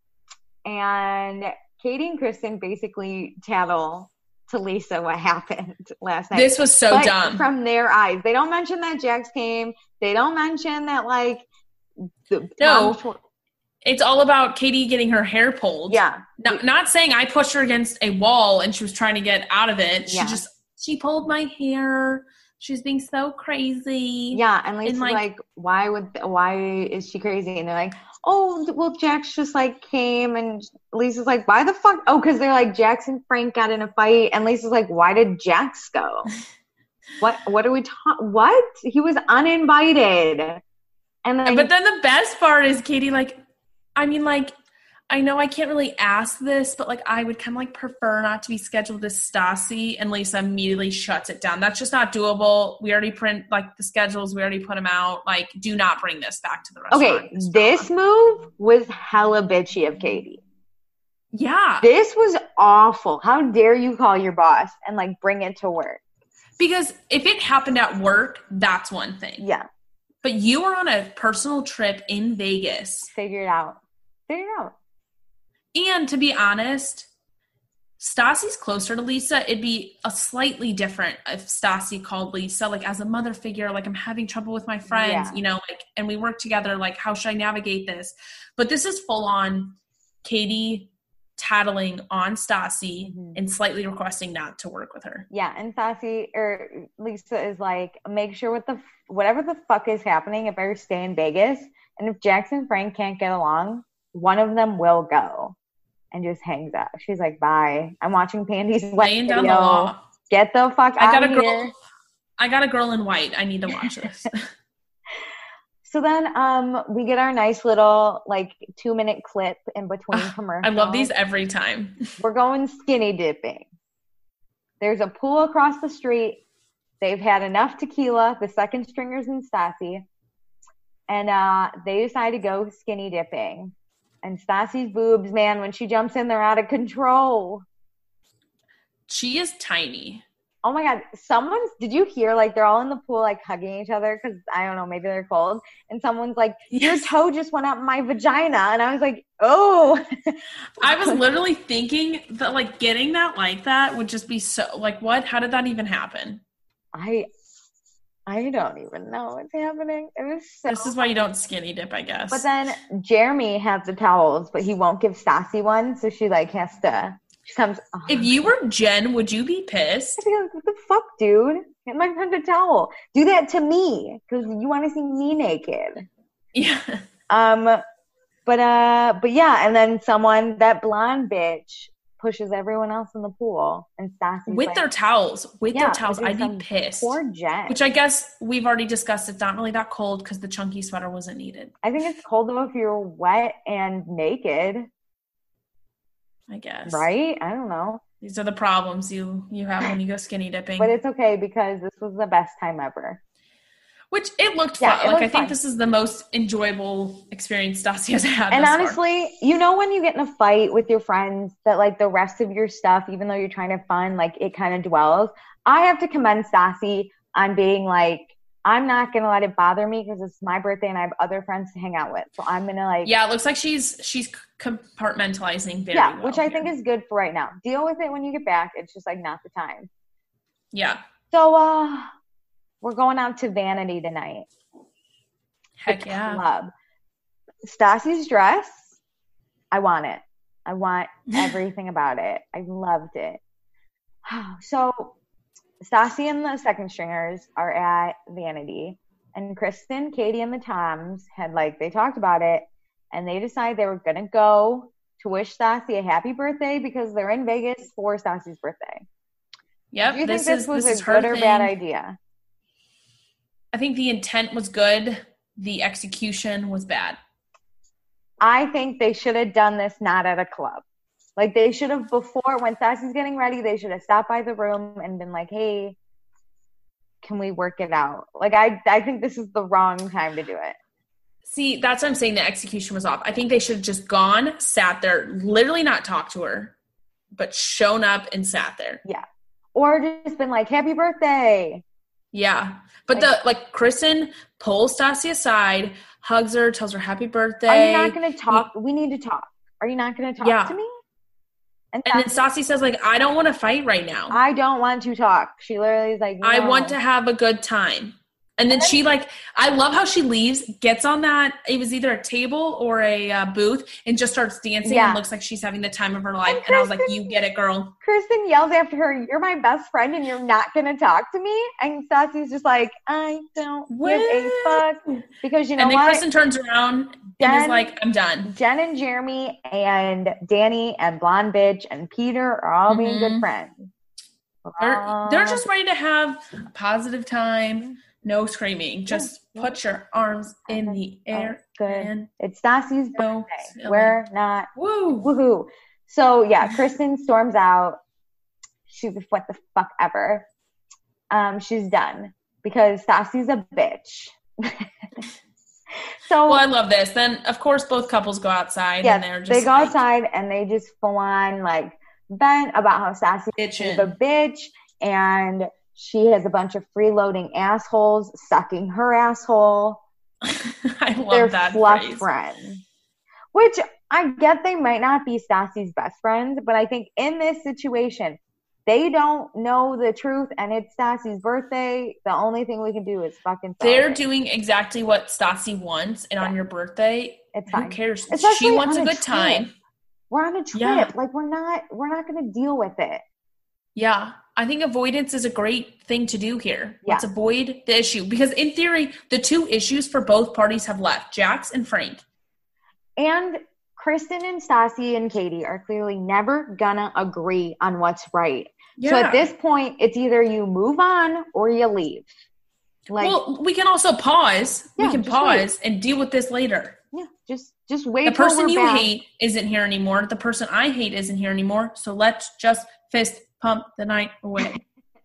and Katie and Kristen basically tattle to Lisa what happened last night. This was so but dumb. From their eyes, they don't mention that Jax came. They don't mention that like. The, no, um, it's all about Katie getting her hair pulled. Yeah. Not, not saying I pushed her against a wall and she was trying to get out of it. She yeah. just, she pulled my hair. She's being so crazy. Yeah. And Lisa's like, like, why would, why is she crazy? And they're like, oh, well, Jax just like came, and Lisa's like, why the fuck? Oh, because they're like, Jax and Frank got in a fight. And Lisa's like, why did Jax go? what, what are we talking? What? He was uninvited. And then, but then the best part is Katie, like, I mean, like, I know I can't really ask this, but, like, I would kind of, like, prefer not to be scheduled with Stassi, and Lisa immediately shuts it down. That's just not doable. We already print, like, the schedules. We already put them out. Like, do not bring this back to the restaurant. Okay, this move was hella bitchy of Katie. Yeah. This was awful. How dare you call your boss and, like, bring it to work? Because if it happened at work, that's one thing. Yeah. But you were on a personal trip in Vegas. Figure it out. Figure it out. And to be honest, Stassi's closer to Lisa. It'd be a slightly different if Stassi called Lisa, like, as a mother figure, like, I'm having trouble with my friends, yeah. you know, like, and we work together, like, how should I navigate this? But this is full on Katie tattling on Stassi mm-hmm. and slightly requesting not to work with her. Yeah, and Stassi or Lisa is like, make sure what the whatever the fuck is happening, if I stay in Vegas, and if Jax and Frank can't get along, one of them will go, and just hangs up. She's like, bye. I'm watching Pandy's wedding down video. The law. Get the fuck I out got of a girl, here. I got a girl in white. I need to watch this. So then um, we get our nice little, like, two-minute clip in between commercials. I love these every time. We're going skinny dipping. There's a pool across the street. They've had enough tequila, the second stringers and Stassi, and uh, they decide to go skinny dipping. And Stassi's boobs, man, when she jumps in, they're out of control. She is tiny. Oh my God. Someone's, did you hear, like, they're all in the pool, like, hugging each other because, I don't know, maybe they're cold. And someone's like, your toe just went up my vagina. And I was like, oh. I was literally thinking that, like, getting that like that would just be so, like, what? How did that even happen? I I don't even know what's happening. It was so This is why you don't skinny dip, I guess. But then Jeremy has the towels, but he won't give Stassi one. So she, like, has to. She comes. Oh, if you were Jen, would you be pissed? I'd be like, what the fuck, dude? Get my friend a towel. Do that to me because you want to see me naked. Yeah. Um, but uh, but yeah, and then someone, that blonde bitch, pushes everyone else in the pool. And Stassi's with like, their towels. With yeah, their towels. I'd be some pissed. Poor Jen. Which I guess we've already discussed. It's not really that cold because the chunky sweater wasn't needed. I think it's cold though if you're wet and naked. I guess. Right? I don't know. These are the problems you, you have when you go skinny dipping. But it's okay because this was the best time ever. Which it looked yeah, fun. It like I fun. think this is the most enjoyable experience Stassi has had. And thus honestly, far. you know when you get in a fight with your friends that like the rest of your stuff, even though you're trying to fun, like it kind of dwells. I have to commend Stassi on being like, I'm not gonna let it bother me because it's my birthday and I have other friends to hang out with. So I'm gonna like yeah, it looks like she's she's compartmentalizing very yeah, well which I here. think is good for right now. Deal with it when you get back. It's just like not the time. Yeah. So uh, we're going out to Vanity tonight. Heck the yeah. Club. Stassi's dress, I want it. I want everything about it. I loved it. So Stassi and the second stringers are at Vanity, and Kristen, Katie, and the Toms had like they talked about it, and they decided they were gonna go to wish Stassi a happy birthday because they're in Vegas for Stassi's birthday. Yep. Do you this think this is, was this a is good her or thing. bad idea? I think the intent was good. The execution was bad. I think they should have done this not at a club. Like they should have before when Stassi's getting ready, they should have stopped by the room and been like, hey, can we work it out? Like I I think this is the wrong time to do it. See, that's what I'm saying. The execution was off. I think they should have just gone, sat there, literally not talked to her, but shown up and sat there. Yeah. Or just been like, happy birthday. Yeah. But like, the like Kristen pulls Stassi aside, hugs her, tells her happy birthday. Are you not going to talk? We need to talk. Are you not going to talk yeah. to me? And, and then Stassi says, like, I don't want to fight right now. I don't want to talk. She literally is like, no. I want to have a good time. And then she, like, I love how she leaves, gets on that, it was either a table or a uh, booth, and just starts dancing yeah. and looks like she's having the time of her life. And, Kristen, and I was like, you get it, girl. Kristen yells after her, you're my best friend and you're not going to talk to me? And Stassi's just like, I don't what? give a fuck. Because you know what? And then what? Kristen turns around Jen, and is like, I'm done. Jen and Jeremy and Danny and Blonde Bitch and Peter are all mm-hmm. being good friends. They're, they're just ready to have a positive time. No screaming. Just yeah. put your arms in the air. Oh, good. And it's Stassi's no birthday. Silly. We're not. Woo. Woohoo. So, yeah, Kristen storms out. She's a what the fuck ever. Um, she's done because Stassi's a bitch. So, well, I love this. Then, of course, both couples go outside. Yeah, and they're just they go like, outside and they just full on like vent about how Stassi is a bitch and she has a bunch of freeloading assholes sucking her asshole. I love They're that fluff phrase. friends. Which I get they might not be Stassi's best friends, but I think in this situation, they don't know the truth and it's Stassi's birthday. The only thing we can do is fucking They're it. doing exactly what Stassi wants, and yeah. on your birthday, it's who fine. cares? Especially she wants a, a good trip. time. We're on a trip. Yeah. Like we're not we're not gonna deal with it. Yeah. I think avoidance is a great thing to do here. Yeah. Let's avoid the issue. Because in theory, the two issues for both parties have left, Jax and Frank. And Kristen and Stassi and Katie are clearly never gonna agree on what's right. Yeah. So at this point, it's either you move on or you leave. Like, well, we can also pause. Yeah, we can pause wait. and deal with this later. Yeah, just just wait. The person you back. hate isn't here anymore. The person I hate isn't here anymore. So let's just fist pump the night away.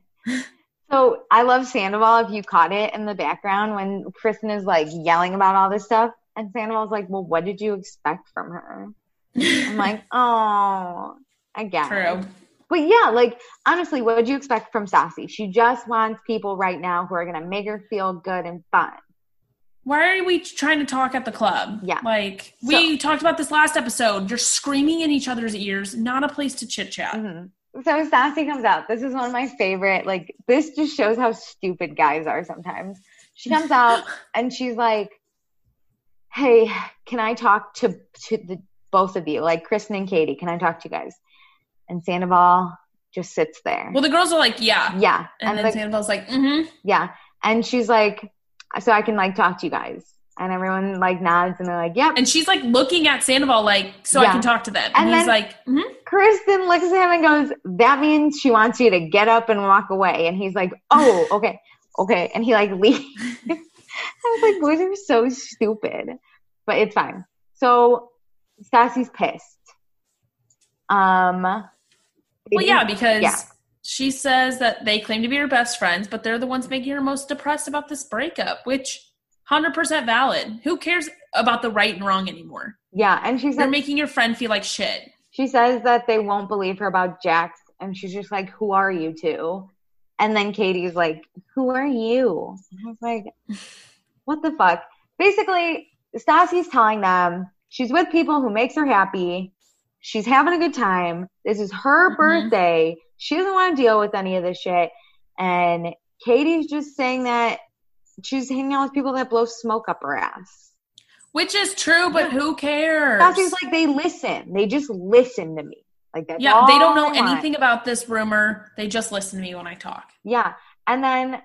So I love Sandoval. If you caught it in the background when Kristen is like yelling about all this stuff, and Sandoval's like, "Well, what did you expect from her?" I'm like, "Oh, I get True. it." But yeah, like honestly, what would you expect from Stassi? She just wants people right now who are gonna make her feel good and fun. Why are we trying to talk at the club? Yeah. Like, we so, talked about this last episode. You're screaming in each other's ears, not a place to chit-chat. Mm-hmm. So Stassi comes out. This is one of my favorite. Like, this just shows how stupid guys are sometimes. She comes out, and she's like, hey, can I talk to, to the both of you? Like, Kristen and Katie, can I talk to you guys? And Sandoval just sits there. Well, the girls are like, yeah. Yeah. And, and then the, Sandoval's like, mm-hmm. Yeah. And she's like, so I can, like, talk to you guys. And everyone like nods and they're like, yep. And she's like looking at Sandoval like, so yeah. I can talk to them. And, and he's like, mm-hmm. Kristen looks at him and goes, that means she wants you to get up and walk away. And he's like, oh, okay, okay. And he like leaves. I was like, boys are so stupid. But it's fine. So Stassi's pissed. Um, well, yeah, because yeah. she says that they claim to be her best friends, but they're the ones making her most depressed about this breakup, which one hundred percent valid. Who cares about the right and wrong anymore? Yeah, and she said, you're making your friend feel like shit. She says that they won't believe her about Jax, and she's just like, who are you two? And then Katie's like, who are you? And I was like, what the fuck? Basically, Stassi's telling them she's with people who makes her happy. She's having a good time. This is her mm-hmm. birthday. She doesn't want to deal with any of this shit. And Katie's just saying that she's hanging out with people that blow smoke up her ass. Which is true, but yeah. who cares? Stassi's like, they listen. They just listen to me. Like that's Yeah, all they don't know I anything want. about this rumor. They just listen to me when I talk. Yeah. And then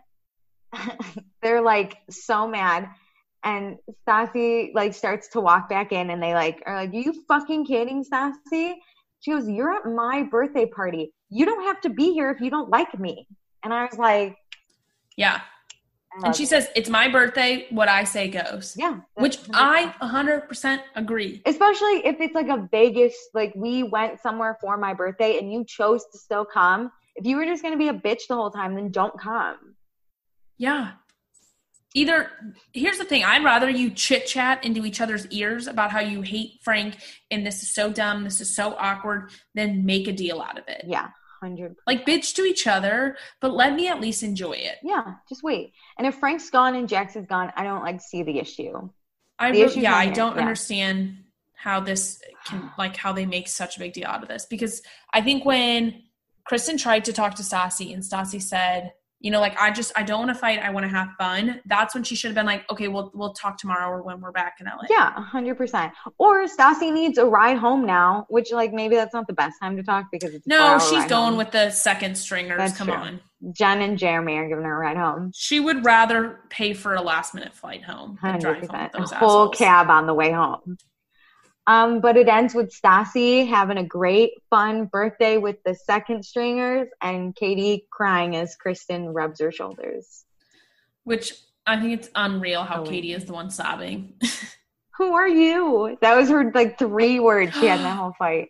they're like so mad. And Stassi like starts to walk back in and they like are like, are you fucking kidding, Stassi? She goes, you're at my birthday party. You don't have to be here if you don't like me. And I was like, yeah. And she says, it's my birthday. What I say goes. Yeah. Which I one hundred percent agree. Especially if it's like a Vegas, like we went somewhere for my birthday and you chose to still come. If you were just going to be a bitch the whole time, then don't come. Yeah. Either, here's the thing. I'd rather you chit chat into each other's ears about how you hate Frank and this is so dumb, this is so awkward, than make a deal out of it. Yeah. one hundred percent. Like, bitch to each other, but let me at least enjoy it. Yeah, just wait. And if Frank's gone and Jax is gone, I don't, like, see the issue. I the re- Yeah, I don't yeah. understand how this can, like, how they make such a big deal out of this. Because I think when Kristen tried to talk to Stassi and Stassi said, you know, like, I just, I don't want to fight. I want to have fun. That's when she should have been like, okay, we'll, we'll talk tomorrow or when we're back in L A. Yeah, one hundred percent. Or Stassi needs a ride home now, which, like, maybe that's not the best time to talk because it's No, she's going home. With the second stringers. That's Come true. On. Jen and Jeremy are giving her a ride home. She would rather pay for a last minute flight home than drive home with those a whole assholes. Cab on the way home. Um, but it ends with Stassi having a great, fun birthday with the second stringers and Katie crying as Kristen rubs her shoulders. Which I think it's unreal how oh, Katie is the one sobbing. Who are you? That was her, like, three words she had in that whole fight.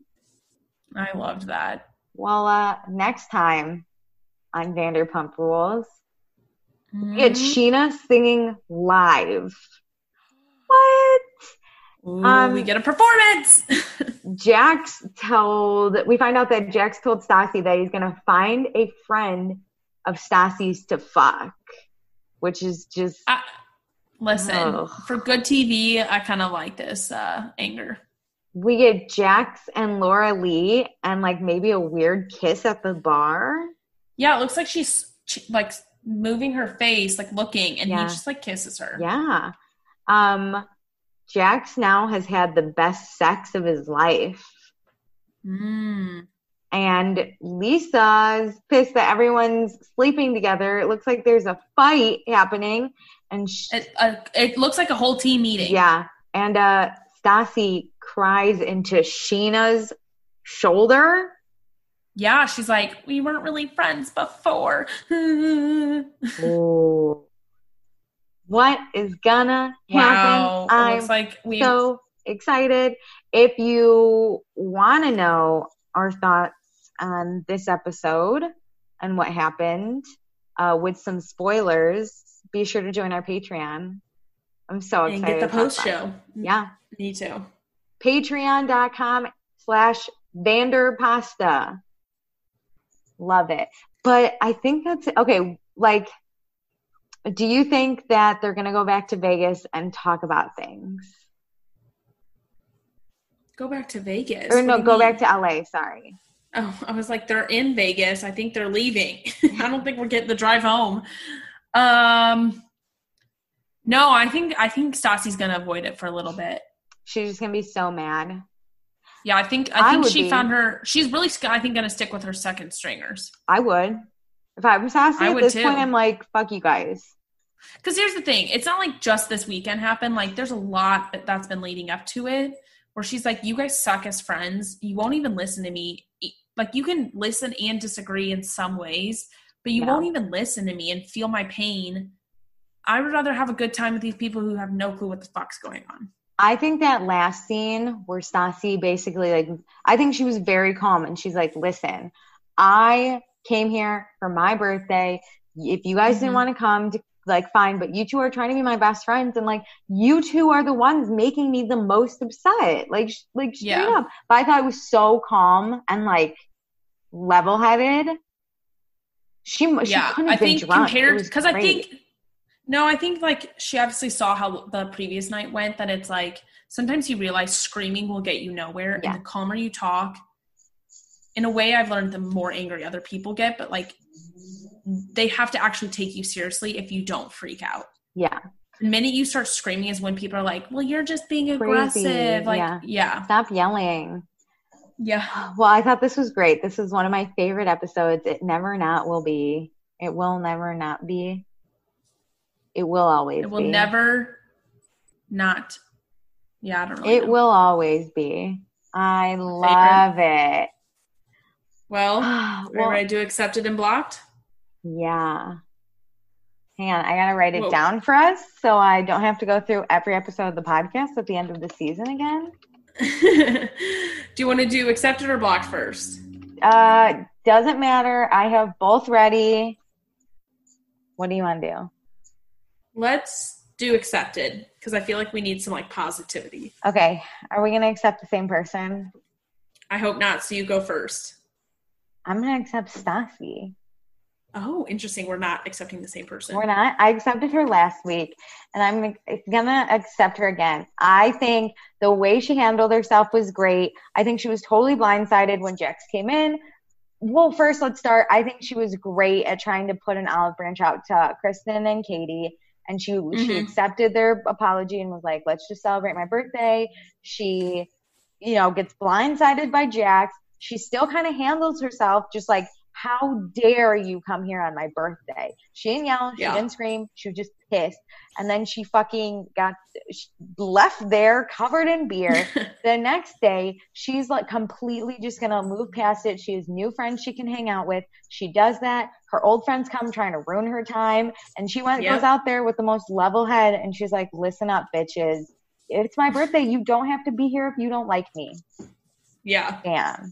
I loved that. Well, uh, next time on Vanderpump Rules, mm-hmm. we get Sheena singing live. What? Ooh, um, we get a performance. Jax told, we find out that Jax told Stassi that he's going to find a friend of Stassi's to fuck, which is just. Uh, listen, ugh. For good T V, I kind of like this uh, anger. We get Jax and Laura Lee and like maybe a weird kiss at the bar. Yeah, it looks like she's like moving her face, like looking, and yeah. he just like kisses her. Yeah. Um. Jax now has had the best sex of his life. Mm. And Lisa's pissed that everyone's sleeping together. It looks like there's a fight happening. And sh- it, uh, it looks like a whole team meeting. Yeah. And uh, Stassi cries into Sheena's shoulder. Yeah, she's like, we weren't really friends before. Ooh. What is gonna happen? Wow. I'm looks like we so excited. If you want to know our thoughts on this episode and what happened uh, with some spoilers, be sure to join our Patreon. I'm so excited. And get the post show. Yeah. Me too. Patreon.com slash Vanderpasta. Love it. But I think that's it. Okay, like, do you think that they're going to go back to Vegas and talk about things? Go back to Vegas? Or no, go mean? back to L A, sorry. Oh, I was like, they're in Vegas. I think they're leaving. I don't think we're getting the drive home. Um, no, I think I think Stassi's going to avoid it for a little bit. She's just going to be so mad. Yeah, I think I think I she be. found her. She's really, I think, going to stick with her second stringers. I would. If I was Stassi I at would this too. point, I'm like, fuck you guys. Because here's the thing. It's not like just this weekend happened. Like, there's a lot that, that's been leading up to it where she's like, you guys suck as friends. You won't even listen to me. Like, you can listen and disagree in some ways, but you yeah. won't even listen to me and feel my pain. I would rather have a good time with these people who have no clue what the fuck's going on. I think that last scene where Stassi basically, like, I think she was very calm and she's like, listen, I came here for my birthday. If you guys mm-hmm. didn't want to come, to, like, fine, but you two are trying to be my best friends, and, like, you two are the ones making me the most upset. Like, sh- like straight yeah. up. But I thought it was so calm and, like, level-headed. She, she yeah, couldn't have I been think drunk. compared, because I think, no, I think, like, she obviously saw how the previous night went, that it's, like, sometimes you realize screaming will get you nowhere, yeah. and the calmer you talk, in a way I've learned the more angry other people get, but, like, they have to actually take you seriously if you don't freak out. Yeah. The minute you start screaming is when people are like, well, you're just being aggressive. Crazy. Like, yeah. yeah. Stop yelling. Yeah. Well, I thought this was great. This is one of my favorite episodes. It never not will be. It will never not be. It will always be. It will be. never not. Yeah, I don't really It know. will always be. I love favorite. it. Well, well, are you ready to accept it and blocked? Yeah. Hang on, I gotta write it Whoa. down for us so I don't have to go through every episode of the podcast at the end of the season again. Do you want to do accepted or blocked first? Uh, doesn't matter. I have both ready. What do you want to do? Let's do accepted because I feel like we need some like positivity. Okay. Are we gonna accept the same person? I hope not. So you go first. I'm gonna accept Stassi. Oh, interesting. We're not accepting the same person. We're not. I accepted her last week, and I'm going to accept her again. I think the way she handled herself was great. I think she was totally blindsided when Jax came in. Well, first, let's start. I think she was great at trying to put an olive branch out to Kristen and Katie, and she mm-hmm. she accepted their apology and was like, let's just celebrate my birthday. She, you know, gets blindsided by Jax. She still kind of handles herself just like, how dare you come here on my birthday? She didn't yell. She yeah. didn't scream. She was just pissed. And then she fucking got left there covered in beer. The next day, she's like completely just going to move past it. She has new friends she can hang out with. She does that. Her old friends come trying to ruin her time. And she went, yep. goes out there with the most level head. And she's like, listen up, bitches. It's my birthday. You don't have to be here if you don't like me. Yeah. Damn.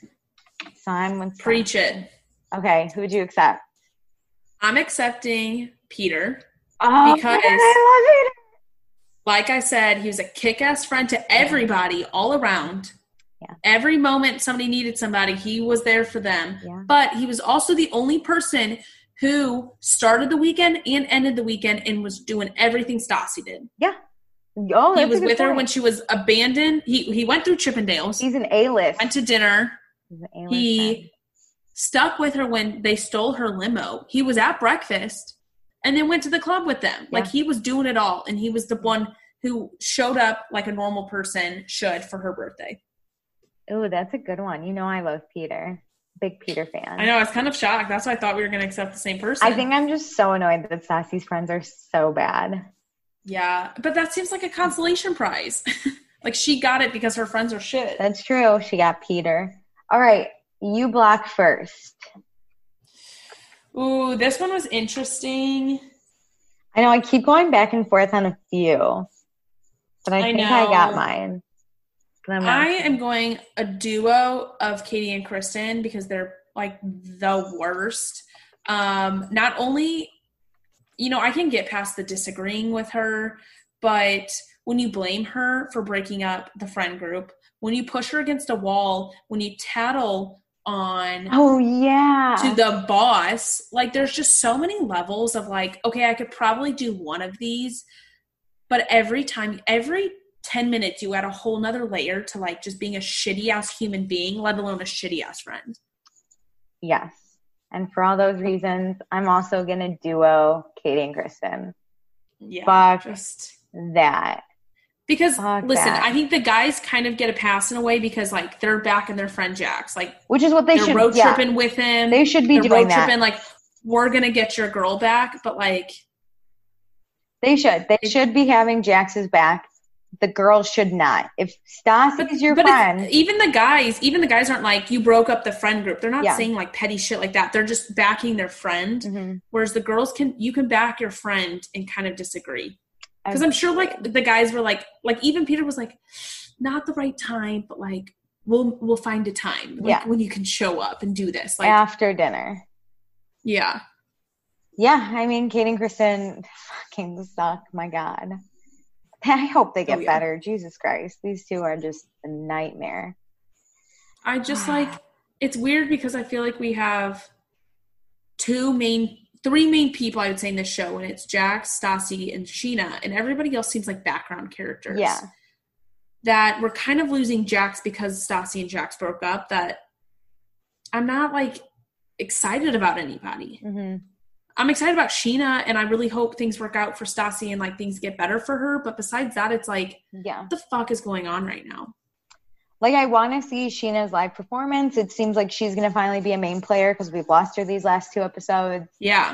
So I'm with Preach it. Okay, who would you accept? I'm accepting Peter. Oh, because, man, I love Peter. Like I said, he was a kick-ass friend to everybody all around. Yeah. Every moment somebody needed somebody, he was there for them. Yeah. But he was also the only person who started the weekend and ended the weekend and was doing everything Stassi did. Yeah. Oh, he was with point. her when she was abandoned. He he went through Chippendales. He's an A-list. Went to dinner. He's an A-list he man. Stuck with her when they stole her limo. He was at breakfast and then went to the club with them. Yeah. Like he was doing it all. And he was the one who showed up like a normal person should for her birthday. Oh, that's a good one. You know I love Peter. Big Peter fan. I know. I was kind of shocked. That's why I thought we were going to accept the same person. I think I'm just so annoyed that Stassi's friends are so bad. Yeah. But that seems like a consolation prize. Like she got it because her friends are shit. That's true. She got Peter. All right. You block first. Ooh, this one was interesting. I know. I keep going back and forth on a few. But I, I think know. I got mine. I am going a duo of Katie and Kristen because they're like the worst. Um, not only, you know, I can get past the disagreeing with her, but when you blame her for breaking up the friend group, when you push her against a wall, when you tattle on oh yeah to the boss, like there's just so many levels of like, okay, I could probably do one of these, but every time, every ten minutes you add a whole nother layer to like just being a shitty ass human being, let alone a shitty ass friend. Yes. And for all those reasons, I'm also going to duo Katie and Kristen. Yeah. Fuck just that. Because Fuck listen, that. I think the guys kind of get a pass in a way because like they're back in their friend Jax. Like which is what they they're should road yeah. tripping with him. They should be they're doing road that. Tripping, like, we're gonna get your girl back, but like They should. They should be having Jax's back. The girls should not. If Stassi is your but friend. Even the guys, even the guys aren't like, you broke up the friend group. They're not Yeah. saying like petty shit like that. They're just backing their friend. Mm-hmm. Whereas the girls can, you can back your friend and kind of disagree. Because I'm sure like the guys were like, like even Peter was like, not the right time, but like, we'll, we'll find a time like, yeah. when you can show up and do this. Like after dinner. Yeah. Yeah. I mean, Kate and Kristen fucking suck. My God. I hope they get oh, yeah. better. Jesus Christ. These two are just a nightmare. I just like, it's weird because I feel like we have two main, three main people I would say in this show, and it's Jax, Stassi, and Sheena, and everybody else seems like background characters. Yeah. That we're kind of losing Jax because Stassi and Jax broke up, that I'm not like excited about anybody. Mm-hmm. I'm excited about Sheena, and I really hope things work out for Stassi and like things get better for her. But besides that, it's like, yeah, what the fuck is going on right now? Like, I want to see Sheena's live performance. It seems like she's going to finally be a main player because we've lost her these last two episodes. Yeah.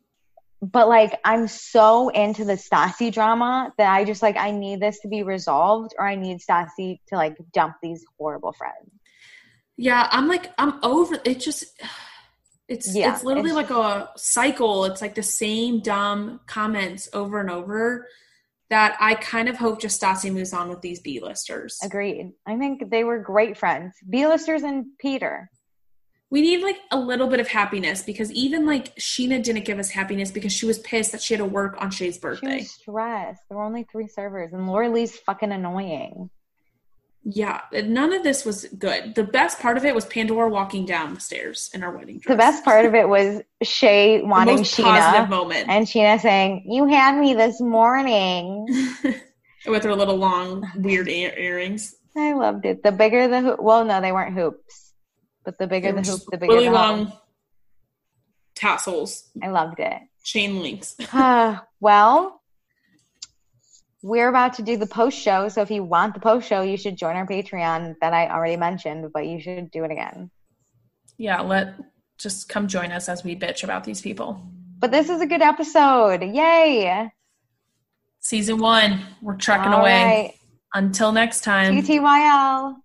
But like, I'm so into the Stassi drama that I just like, I need this to be resolved, or I need Stassi to like dump these horrible friends. Yeah, I'm like, I'm over it. Just. It's yeah, it's literally it's like a cycle. It's like the same dumb comments over and over that I kind of hope just Stassi moves on with these B-listers. Agreed. I think they were great friends. B-listers and Peter. We need like a little bit of happiness, because even like Sheena didn't give us happiness because she was pissed that she had to work on Shay's birthday. She was stressed. There were only three servers, and Laura Lee's fucking annoying. Yeah, none of this was good. The best part of it was Pandora walking down the stairs in her wedding dress. The best part of it was Shay wanting the most Sheena, positive moment, and Sheena saying, "You had me this morning," with her little long weird ear- earrings. I loved it. The bigger the hoop, well, no, they weren't hoops, but the bigger the hoop, the bigger really the long hole. Tassels. I loved it. Chain links. uh, well. We're about to do the post show, so if you want the post show, you should join our Patreon that I already mentioned, but you should do it again. Yeah, let just come join us as we bitch about these people. But this is a good episode. Yay! Season one, we're trucking All away. Right. Until next time. T T Y L.